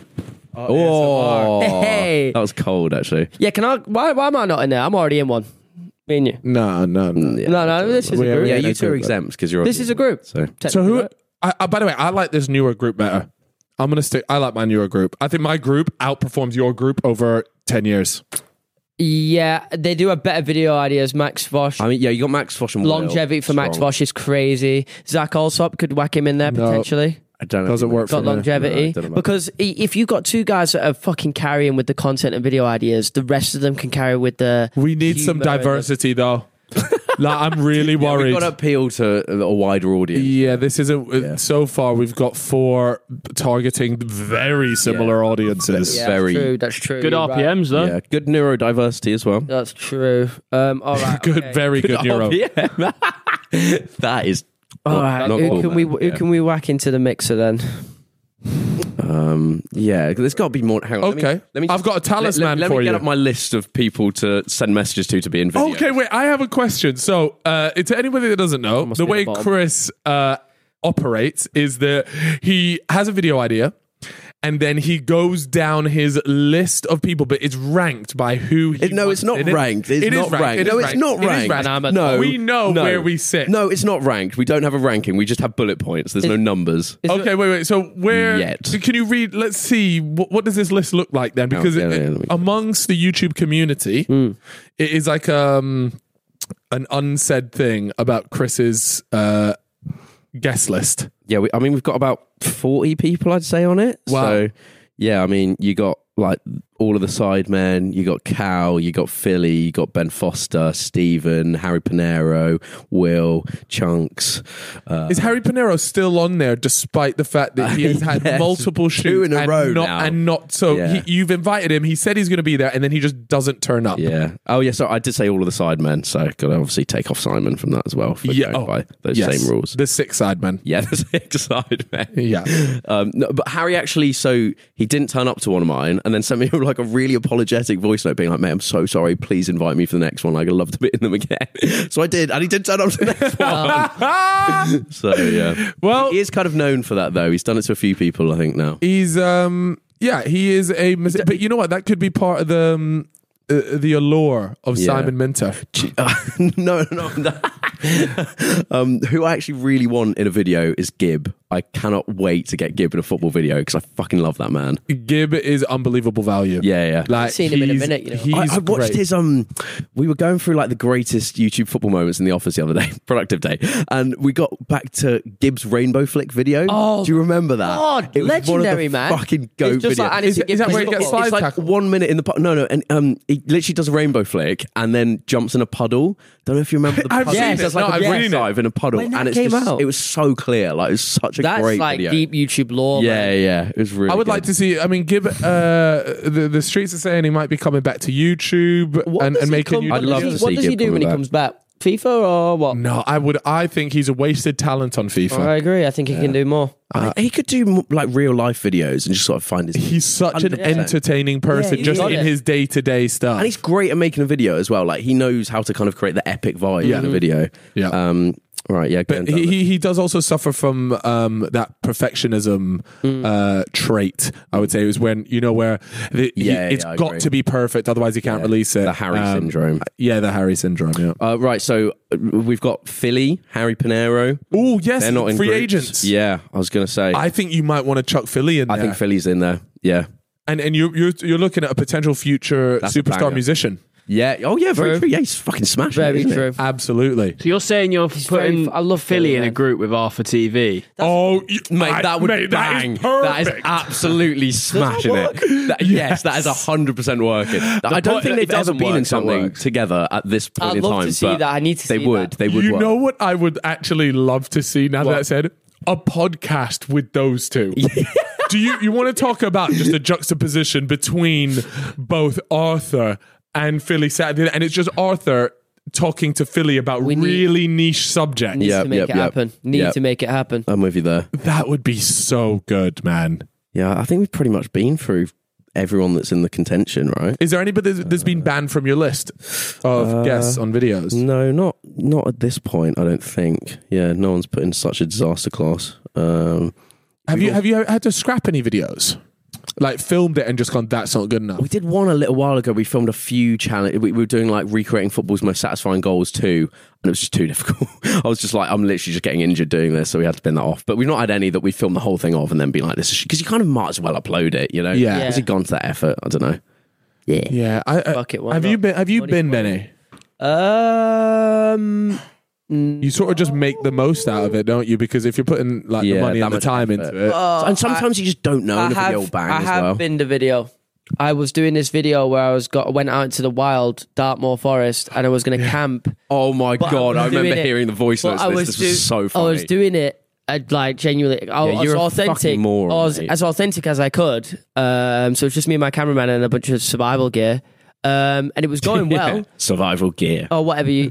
Oh, Hey. that was cold, actually. yeah, can I? Why, why am I not in there? I'm already in one. Me and you. No, no, no. Yeah, No, no, this is a We- group. yeah, no you two are group, exempt because you're. This is a group. So So who? I, I, by the way, I like this newer group better. I'm gonna stick. I like my newer group. I think my group outperforms your group over ten years. Yeah, they do have better video ideas. Max Vosh. I mean, yeah, you got Max Fosh and Will. Longevity for Max Strong. Vosh is crazy. Zach Alsop could whack him in there No. potentially. I don't know. Doesn't work Got for me. longevity. No, don't know. because i- if you've got two guys that are fucking carrying with the content and video ideas, the rest of them can carry with the. We need some humor and the- diversity, though. Like, I'm really Yeah, worried. we've got to appeal to a, a wider audience. Yeah, this isn't. uh, Yeah. So far, we've got four targeting very similar audiences. Yeah, very- that's true. That's true. Good you're R P Ms, though. Yeah, good neurodiversity as well. right. That's true. Um, all right. Good, okay. very good neuro. Yeah, that is. All right. not Who cool, can we? man. Who Yeah. can we whack into the mixer then? Um, yeah, there's got to be more. Hang on. Okay. Let me, let me I've got a talisman let, let, for let me you. get up my list of people to send messages to to be in videos. Okay, wait. I have a question. So, uh, to anybody that doesn't know, Must the be way the bomb. Chris uh, operates is that he has a video idea. And then he goes down his list of people, but it's ranked by who he It- no, wants it's not in it. ranked. It's It is not ranked. It is No, it's not It is ranked. And I'm at No, we know no. where we sit. No, it's not ranked. We don't have a ranking. We just have bullet points. There's no numbers. Okay, wait, wait. So where Yet. can you read? Let's see. What, what does this list look like then? Because yeah, it- yeah, let me- amongst the YouTube community, it is like um an unsaid thing about Chris's uh, guest list. Yeah, we, I mean, we've got about forty people, I'd say, on it. Wow. So, yeah, I mean, you got like all of the Sidemen, you got Cal, you got Philly, you got Ben Foster, Stephen, Harry Panero, Will, Chunks. Uh, Is Harry Panero still on there despite the fact that he has had Yes, multiple two shoots in a and row not, now. and not so Yeah. he, you've invited him. He said he's going to be there, and then he just doesn't turn up. yeah. Oh, yeah. So I did say all of the Sidemen. So got to obviously take off Simon from that as well. For Yeah, going oh, by those yes. same rules. The six side man. Yeah, the six Sidemen. Yeah. Um, no, but Harry actually, so he didn't turn up to one of mine and then sent me like a really apologetic voice note being like, mate, I'm so sorry. Please invite me for the next one. Like, I'd love to be in them again. So I did. And he did turn up to the next one. So, yeah. Well, He is kind of known for that, though. He's done it to a few people, I think, now. he's um yeah he is a mis- but you know what, that could be part of the um, uh, the allure of Yeah. Simon Minter. Uh, no, no, no. um, who I actually really want in a video is Gibb. I cannot wait to get Gibb in a football video because I fucking love that man. Gibb is unbelievable value. Yeah, yeah. Like, I've seen him in a he's- minute, you know. He's I, I watched great. his um we were going through like the greatest YouTube football moments in the office the other day, productive day, and we got back to Gibbs rainbow flick video. Oh, do you remember that? God, It was one of the legendary, man. fucking goat It's just video. like Andy Is it- is that where he gets it's slide like tackle? one minute in the pu- no no and um he literally does a rainbow flick and then jumps in a puddle. Don't know if you remember the I've puddle. seen He it. does like No, a I've breast seen it. dive in a puddle, When that and it's came just, out. it was so clear. Like it was such a That's great like video. deep YouTube lore. yeah, man. yeah, it was really. I would good. like to see. I mean, Gibb. Uh, the the streets are saying he might be coming back to YouTube What and, does and he making come- YouTube. what I'd love does to he, What see does he Gibb do when he coming comes back? FIFA or what? No, I would. I think he's a wasted talent on FIFA. I agree. I think he can do more. I- he could do mo- like real life videos and just sort of find his. He's such an one hundred percent. entertaining person, Yeah, just he's in got it. his day to day stuff. And he's great at making a video as well. Like he knows how to kind of create the epic vibe Yeah. in a video. Yeah. Um. Right. Yeah. go But and he, tell he he does also suffer from um, that perfectionism uh, trait. I would say it was when you know where the, he- Yeah, it's yeah, I got agree. to be perfect, otherwise he can't Yeah. release it. The Harry Um, syndrome. Yeah, the Harry syndrome. Yeah. Uh, right. So uh, we've got Philly, Harry Panero. Oh yes, They're not in free groups. agents. Yeah. I was gonna say. I, I think you might want to chuck Philly in there. think Philly's in there. Yeah. and and you you're you're looking at a potential future That's a superstar banger. musician. Yeah. Oh yeah. Very True. true. Yeah. He's fucking smashing. Very it, isn't true. It? Absolutely. So you're saying you're very putting f- I love Philly Philly, in a man. group with Arthur T V? Oh, you, Mate, I- that would mate, bang. That is, That is perfect. absolutely smashing it. That- yes, that is a hundred percent working. I don't point- think it they've ever doesn't been work, in so it something works. together at this point I'd in love time. to see but that. I need to They see would. that. They would. You work. know what I would actually love to see now that I said a podcast with those two. Do you you want to talk about just a juxtaposition between both Arthur and Philly Saturday, and it's just Arthur talking to Philly about We need- really niche subjects. Needs Yep, to make yep, it yep. happen. Need Yep. to make it happen. I'm with you there. That would be so good, man. Yeah, I think we've pretty much been through everyone that's in the contention, right? Is there anybody that's been banned from your list of Uh, guests on videos? No, not not at this point. I don't think. Yeah, no one's put in such a disaster class. Um, Have you have you had to scrap any videos? Like filmed it and just gone, that's not good enough. we did one a little while ago. We filmed a few challenge. We, we were doing like recreating football's most satisfying goals too, and it was just too difficult. I was just like, I'm literally just getting injured doing this, so we had to bin that off. But we've not had any that we filmed the whole thing of and then be like, this is because you kind of might as well upload it, you know? Yeah. Has Yeah. it gone to that effort? I don't know. Yeah. Yeah, I, I, Fuck it, why have not? you been? Have you Money's been money. any? Um, You sort of just make the most out of it, don't you? Because if you're putting like the Yeah, money that and the much time effort. into it, and sometimes you just don't know I in a video have, bang I as have well. been the video. I was doing this video where I was got went out into the wild, Dartmoor Forest, and I was going to camp. Oh my But god! I was doing remember it- hearing the voice but notes. I of this. was This was do- so funny. I was doing it. I'd like genuinely, I, Yeah, I you're a was authentic, fucking moron, I was mate. as authentic as I could. Um, so it's just me and my cameraman and a bunch of survival gear. Um, and it was going well. Survival gear. Or whatever you,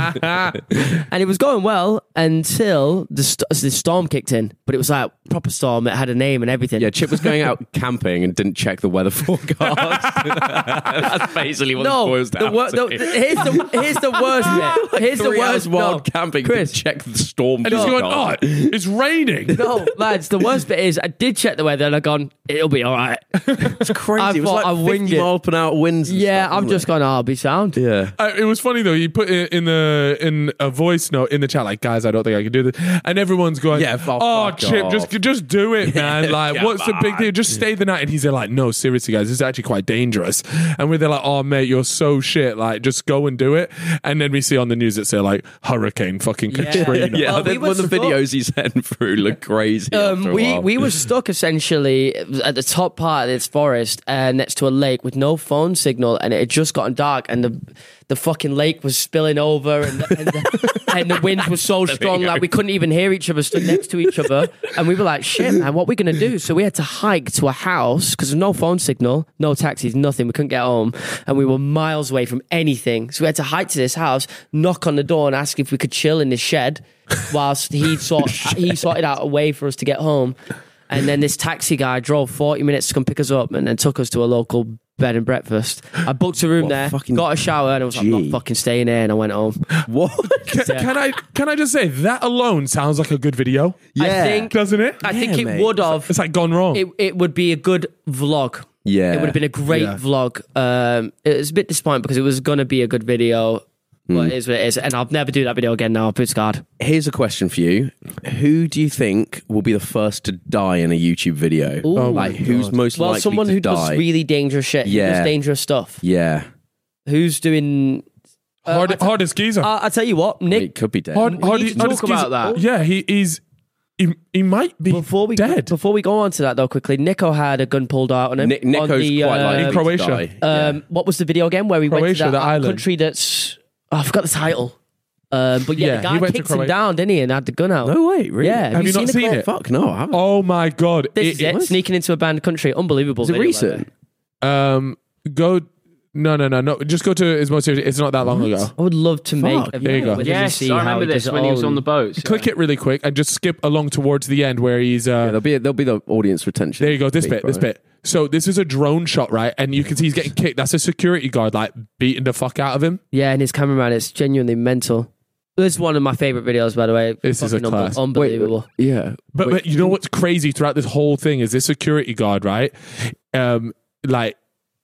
and it was going well until the st- the storm kicked in. But it was like proper storm. It had a name and everything. Yeah, Chip was going out camping and didn't check the weather forecast. That's basically what No, it boils the down wor- to. the- here's the here's the worst bit. Here's the Three hours worst. wild no, camping. Chris. Didn't check the storm And he's going, forecast. oh, it's raining. No, lads, the worst bit is I did check the weather and I gone, it'll be all right. It's crazy. I it was thought like I winged fifty it. mile per hour winds. and Yeah, stuff, I'm wasn't just it? going, oh, I'll be sound. Yeah. Uh, it was funny though. He put it in the in a voice note in the chat, like, guys, I don't think I can do this, and everyone's going, Yeah, fuck- oh, fuck Chip, off." just just do it, man. Like, come what's the big on. deal? Just stay the night. And he's there like, no, seriously, guys, this is actually quite dangerous. And we're there like, oh, mate, you're so shit. Like, just go and do it. And then we see on the news that say like hurricane fucking Katrina. Yeah, Well, the, we were one of the stuck. videos he sent through look crazy. Um, after a we while. we were stuck essentially at the top part of this forest uh, next to a lake with no phone signal, and it had just gotten dark, and the the fucking lake was spilling over, and the, and the, and the wind was so strong like we couldn't even hear each other, stood next to each other, and we were like, shit, man, what are we gonna do? So we had to hike to a house because there's no phone signal, no taxis, nothing. We couldn't get home, and we were miles away from anything. So we had to hike to this house, knock on the door, and ask if we could chill in this shed whilst he sort he sorted out a way for us to get home. And then this taxi guy drove forty minutes to come pick us up and then took us to a local bed and breakfast. I booked a room What there, fucking got a shower, and I was like, I'm G. not fucking staying here. And I went home. What? Can, can I can I just say that alone sounds like a good video, I think, doesn't it? I think Yeah, it mate. would have. It's like gone wrong. It, it would be a good vlog. Yeah. It would have been a great Yeah. vlog. Um, it was a bit disappointing because it was going to be a good video. But it is what it is. And I'll never do that video again now. I'll put scarred. Here's a question for you. Who do you think will be the first to die in a YouTube video? Ooh. like, who's most Well, likely someone to who die? does really dangerous shit. Who Yeah. does dangerous stuff. yeah. Who's doing... hard, I t- hardest geezer. Uh, I tell you what, Nick, It could be dead. hard, hard, need to hardest talk about geezer- that. Yeah, he is. He, he might be Before we dead. before we go on to that though, quickly, Nico had a gun pulled out on him. Nick, Nico's on the, quite um, likely In Croatia. to die. Um, what was the video again? Where we went Croatia, to that the island. country that's oh, I forgot the title. Um, but yeah, Yeah, the guy he went to kicked him Croatia. down, didn't he, and had the gun out. Yeah. No way, really? Yeah, Have you not the seen clip? it? Fuck no, I haven't. Oh my god! This is it. was- Sneaking into a banned country, unbelievable. Is it video, by the recent? way. Um, go. No, no, no, no. Just go to his most serious. It's not that long ago. I would love to make Fuck, a there you video go. with him and Yes, see I how remember he does this it when he was all. on the boat. Click it really quick and just skip along towards the end where he's. Uh, Yeah, there'll be there'll be the audience retention. There you go. This peak, bit. This right? bit. So this is a drone shot, right? And you can see he's getting kicked. That's a security guard, like beating the fuck out of him. Yeah, and his cameraman is genuinely mental. This is one of my favorite videos, by the way. This is a Fucking unbe- class. Unbelievable. Wait, yeah. But Wait, but you know what's crazy throughout this whole thing is this security guard, right? Um, like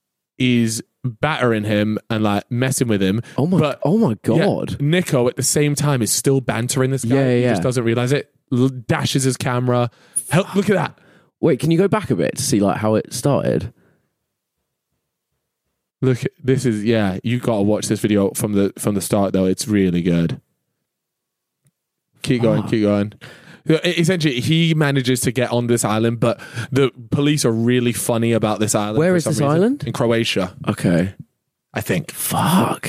is battering him and like messing with him. oh my but, oh my yeah, god. Nico at the same time is still bantering this guy. Yeah, yeah, He yeah. just doesn't realize it. L- dashes his camera. Help! Look at that. Wait, can you go back a bit to see like how it started? Look, at- this is yeah. You got to watch this video from the from the start though. It's really good. Keep going, Oh. keep going. Yeah, e- Essentially, he manages to get on this island, but the police are really funny about this island. Where for is some this reason. island? In Croatia, Okay. I think. Fuck.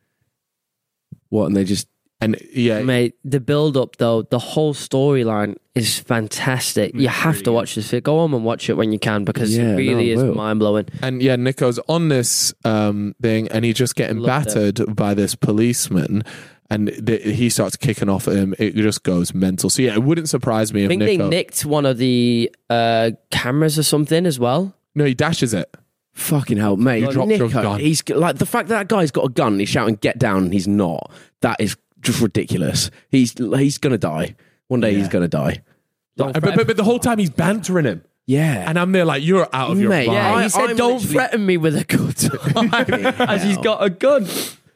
What? And they just And yeah, Mate, the build up though, the whole storyline is fantastic. You have to watch this. Go home and watch it when you can because Yeah, it no, really I is will. mind blowing. and yeah, Nico's on this um, thing, and he's just getting Loved it. battered by this policeman, and the, he starts kicking off at him. It just goes mental. So yeah, it wouldn't surprise me I if think Nico. they nicked one of the uh, cameras or something as well. no, he dashes it. fucking hell, mate. You dropped your Nico, gun. he's like the fact that that guy's got a gun. And he's shouting "Get down!" and he's not. That is just ridiculous. He's he's gonna die one day. He's gonna die. Uh, But, but, but the whole time he's bantering him, Yeah. and I'm there like, you're out of your Mate, mind. Yeah, I- he said, I'm "Don't literally- threaten me with a gun," as he's got a gun.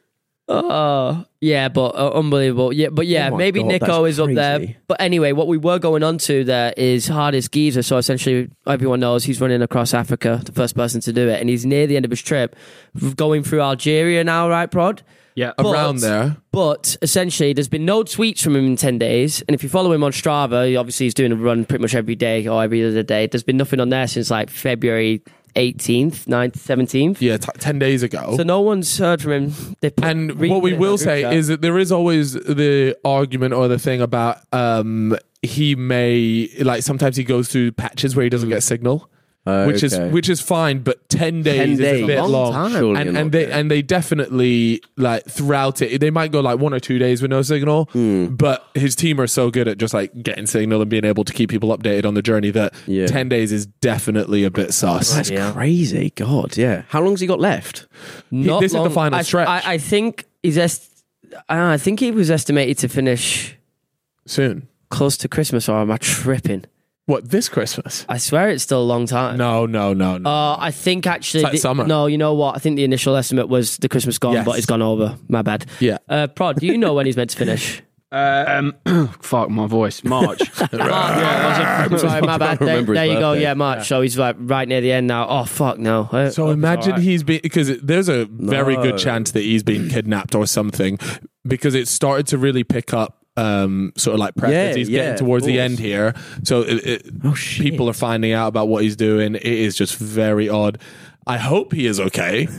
Oh, yeah, but uh, unbelievable. Yeah, but yeah, Oh my maybe God, Nico that's is up there. crazy. But anyway, what we were going on to there is Hardest Geezer. So essentially, everyone knows he's running across Africa, the first person to do it, and he's near the end of his trip, going through Algeria now, right, Prod? Yeah. But- Around there. But essentially, there's been no tweets from him in ten days. And if you follow him on Strava, he obviously he's doing a run pretty much every day or every other day. There's been nothing on there since like February eighteenth, ninth, seventeenth. Yeah, t- ten days ago. So no one's heard from him. They put- And retweeted what we it in will our group say chat. is that there is always the argument or the thing about um, he may like sometimes he goes through patches where he doesn't get signal. which is Okay. which is fine, but ten days, ten is days. a bit Long long. time. Surely And, you're and not they good. and they definitely like throughout it, they might go like one or two days with no signal, Hmm. but his team are so good at just like getting signal and being able to keep people updated on the journey that Yeah. ten days is definitely a bit sus. That's crazy. God, yeah. How long's he got left? Not this is the long. final I, stretch. I, I think he's est- I I think he was estimated to finish Soon. close to Christmas, or am I tripping? What, this Christmas? I swear it's still a long time. No, no, no, no. Uh, I think actually, It's like the- summer. no, you know what? I think the initial estimate was the Christmas gone, Yes. but it's gone over. My bad. Yeah. Uh, Prod, do you know when he's meant to finish? Um, fuck my voice. March. March, yeah, was it? Sorry, my bad. There, remember his there you go. birthday. Yeah, March. So he's like right near the end now. Oh fuck no. I- So I was imagine alright. he's been, because there's a very No. good chance that he's been kidnapped or something, because it started to really pick up. Um, sort of like press Yeah, as he's yeah, getting towards of the course. end here. So it, it, Oh, shit. people are finding out about what he's doing. It is just very odd. I hope he is okay.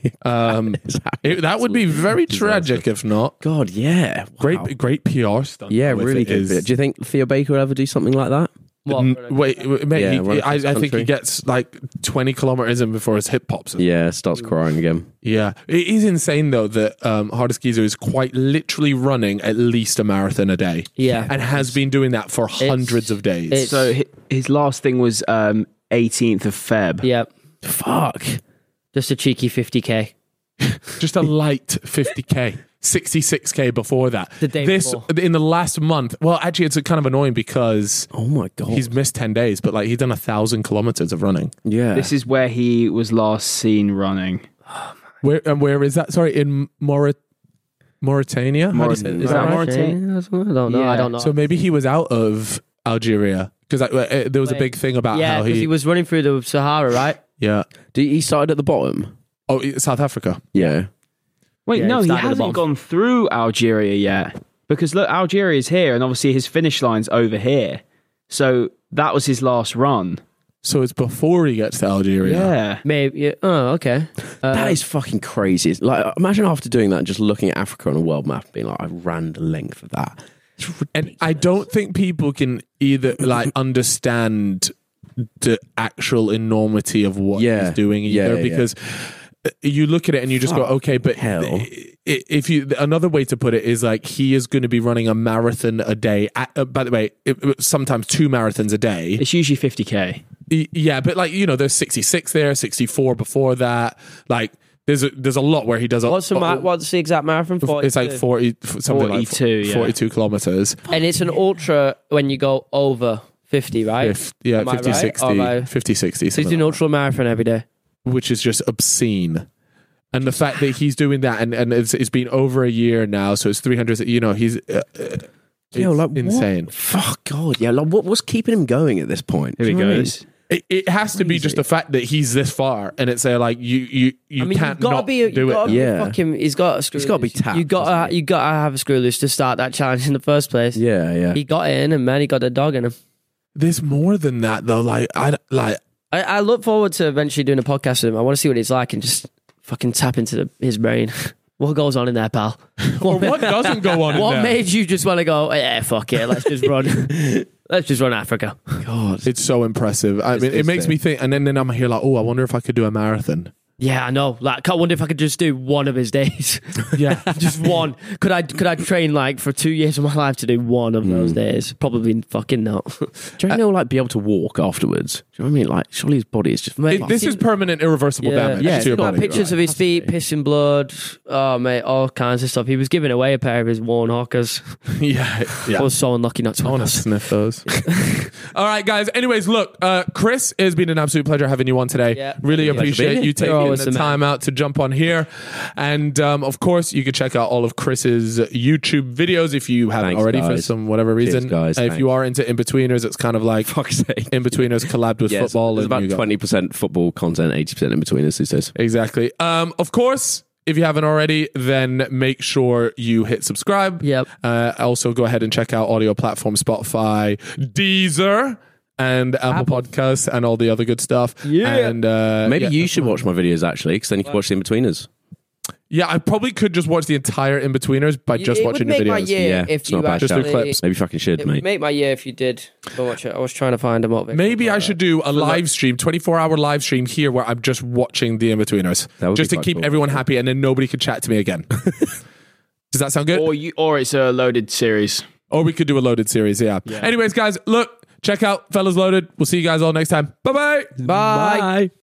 Um, it, that would be very tragic if not. God, yeah. Wow. Great, great P R stunt. Yeah, with really it good. is- bit. Do you think Theo Baker will ever do something like that? What? N- wait, wait, mate. Yeah, he- run I, I across think he country. gets like twenty kilometers in before his hip pops. Yeah, starts crying again. Yeah, it is insane though that um, Hardest Geezer is quite literally running at least a marathon a day. Yeah. and has been doing that for hundreds of days. it's- So hi- his last thing was um, eighteenth of Feb. Yeah, Fuck. just a cheeky fifty k. Just a light fifty k, sixty-six k before that. The day this before. in the last month. Well, actually, it's kind of annoying because Oh my God. he's missed ten days, but like he's done a thousand kilometers of running. yeah. This is where he was last seen running. Where and where is that? Sorry, in Maurit- Mauritania. How do you say- Maurit- is that right? Mauritania? I don't know. I Yeah. don't know. So maybe he was out of Algeria because uh, there was a Wait. big thing about yeah, how because he, he was running through the Sahara, right? yeah. Do he started at the bottom? Oh, South Africa. Yeah. Wait, Yeah, no, he he started at the hasn't bottom. gone through Algeria yet. Because look, Algeria is here, and obviously his finish line's over here. So that was his last run. So it's before he gets to Algeria. Yeah. Maybe. Yeah. Oh, okay. Uh, That is fucking crazy. Like, imagine after doing that, just looking at Africa on a world map, being like, I ran the length of that. And I don't think people can either like understand the actual enormity of what Yeah. he's doing Yeah, either yeah, yeah. because you look at it and you just go, Fuck okay, but hell. i- if you another way to put it is like he is going to be running a marathon a day. At, uh, by the way, it, it- sometimes two marathons a day. It's usually fifty K. Y- Yeah, but like you know, there's sixty-six there, sixty-four before that. Like there's a, there's a lot where he does. A, what's the ma- what's the exact marathon for? It's like forty, something forty-two, like yeah. forty-two kilometers. and it's an ultra when you go over fifty, right? If, yeah, Am I fifty, right? sixty, Or am I- fifty, sixty, So he's something doing like ultra marathon every day. that, which is just obscene. And the fact that he's doing that, and, and it's, it's been over a year now, so it's three hundred. You know, he's uh, uh, Yo, it's like, what? insane. Fuck God. Yeah. Like, what, what's keeping him going at this point? Here Do he you know what I mean? goes. It, it has to be just the fact that he's this far, and it's uh, like you you you I mean, can't you've got to not be. do You've got it. to be Yeah. fucking. He's got a screw. He's gotta be loose. tapped, You got hasn't to. You got to have a screw loose to start that challenge in the first place. Yeah, yeah. He got in, and man, he got the dog in him. There's more than that, though. Like I don't- like I, I look forward to eventually doing a podcast with him. I want to see what he's like and just fucking tap into the, his brain. What goes on in there, pal? or what doesn't go on. in What there? made you just want to go? Yeah, fuck it. Let's just run. Let's just run Africa. God. It's so impressive. I mean, it is makes sick. me think, and then, then I'm here like, oh, I wonder if I could do a marathon. Yeah, I know. Like, I wonder if I could just do one of his days. Yeah. Just one. Could I? Could I train like for two years of my life to do one of those days? Probably fucking not. Do you reckon he'll like be able to walk afterwards? Do you know what I mean? Like, surely his body is just. Mate, It- this is permanent, irreversible damage yeah. to your Like body. pictures of his feet, pissing blood. Oh mate, all kinds of stuff. He was giving away a pair of his worn Hawkers. yeah, yeah. I was so unlucky not to I win want to those. sniff those. All right, guys. Anyways, look, uh, Chris, it's been an absolute pleasure having you on today. Yeah. Really Pleasure appreciate being you here. taking You're always the the man. time out to jump on here. And um, of course, you can check out all of Chris's YouTube videos if you haven't Thanks, already for guys. some whatever reason. Cheers, guys. Uh, if you Thanks. are into In-Betweeners, it's kind of like Fuck's sake. In-Betweeners collabed with Yes, football. There's and about you got- twenty percent football content, eighty percent in between us these days. Exactly. Um, of course, if you haven't already, then make sure you hit subscribe. Yep. Uh, also, go ahead and check out audio platform Spotify, Deezer, and Apple, Apple. Podcasts, and all the other good stuff. Yeah. And uh, Maybe yeah. you should watch my videos actually, because then you can watch the in betweeners. Yeah, I probably could just watch the entire In-Betweeners by just it watching would the make my videos. year Yeah, if it's not you a bad Just actually. the clips. Maybe fucking should, It would mate. make my year if you did go watch it. I was trying to find them up. Maybe I should do a live stream, twenty-four hour live stream here where I'm just watching the In-Betweeners. That would Just be to quite keep cool. everyone happy and then nobody could chat to me again. Does that sound good? Or you, or it's a loaded series. Or we could do a loaded series, yeah. Anyways, guys, look, check out Fellas Loaded. We'll see you guys all next time. Bye-bye. Bye. Bye.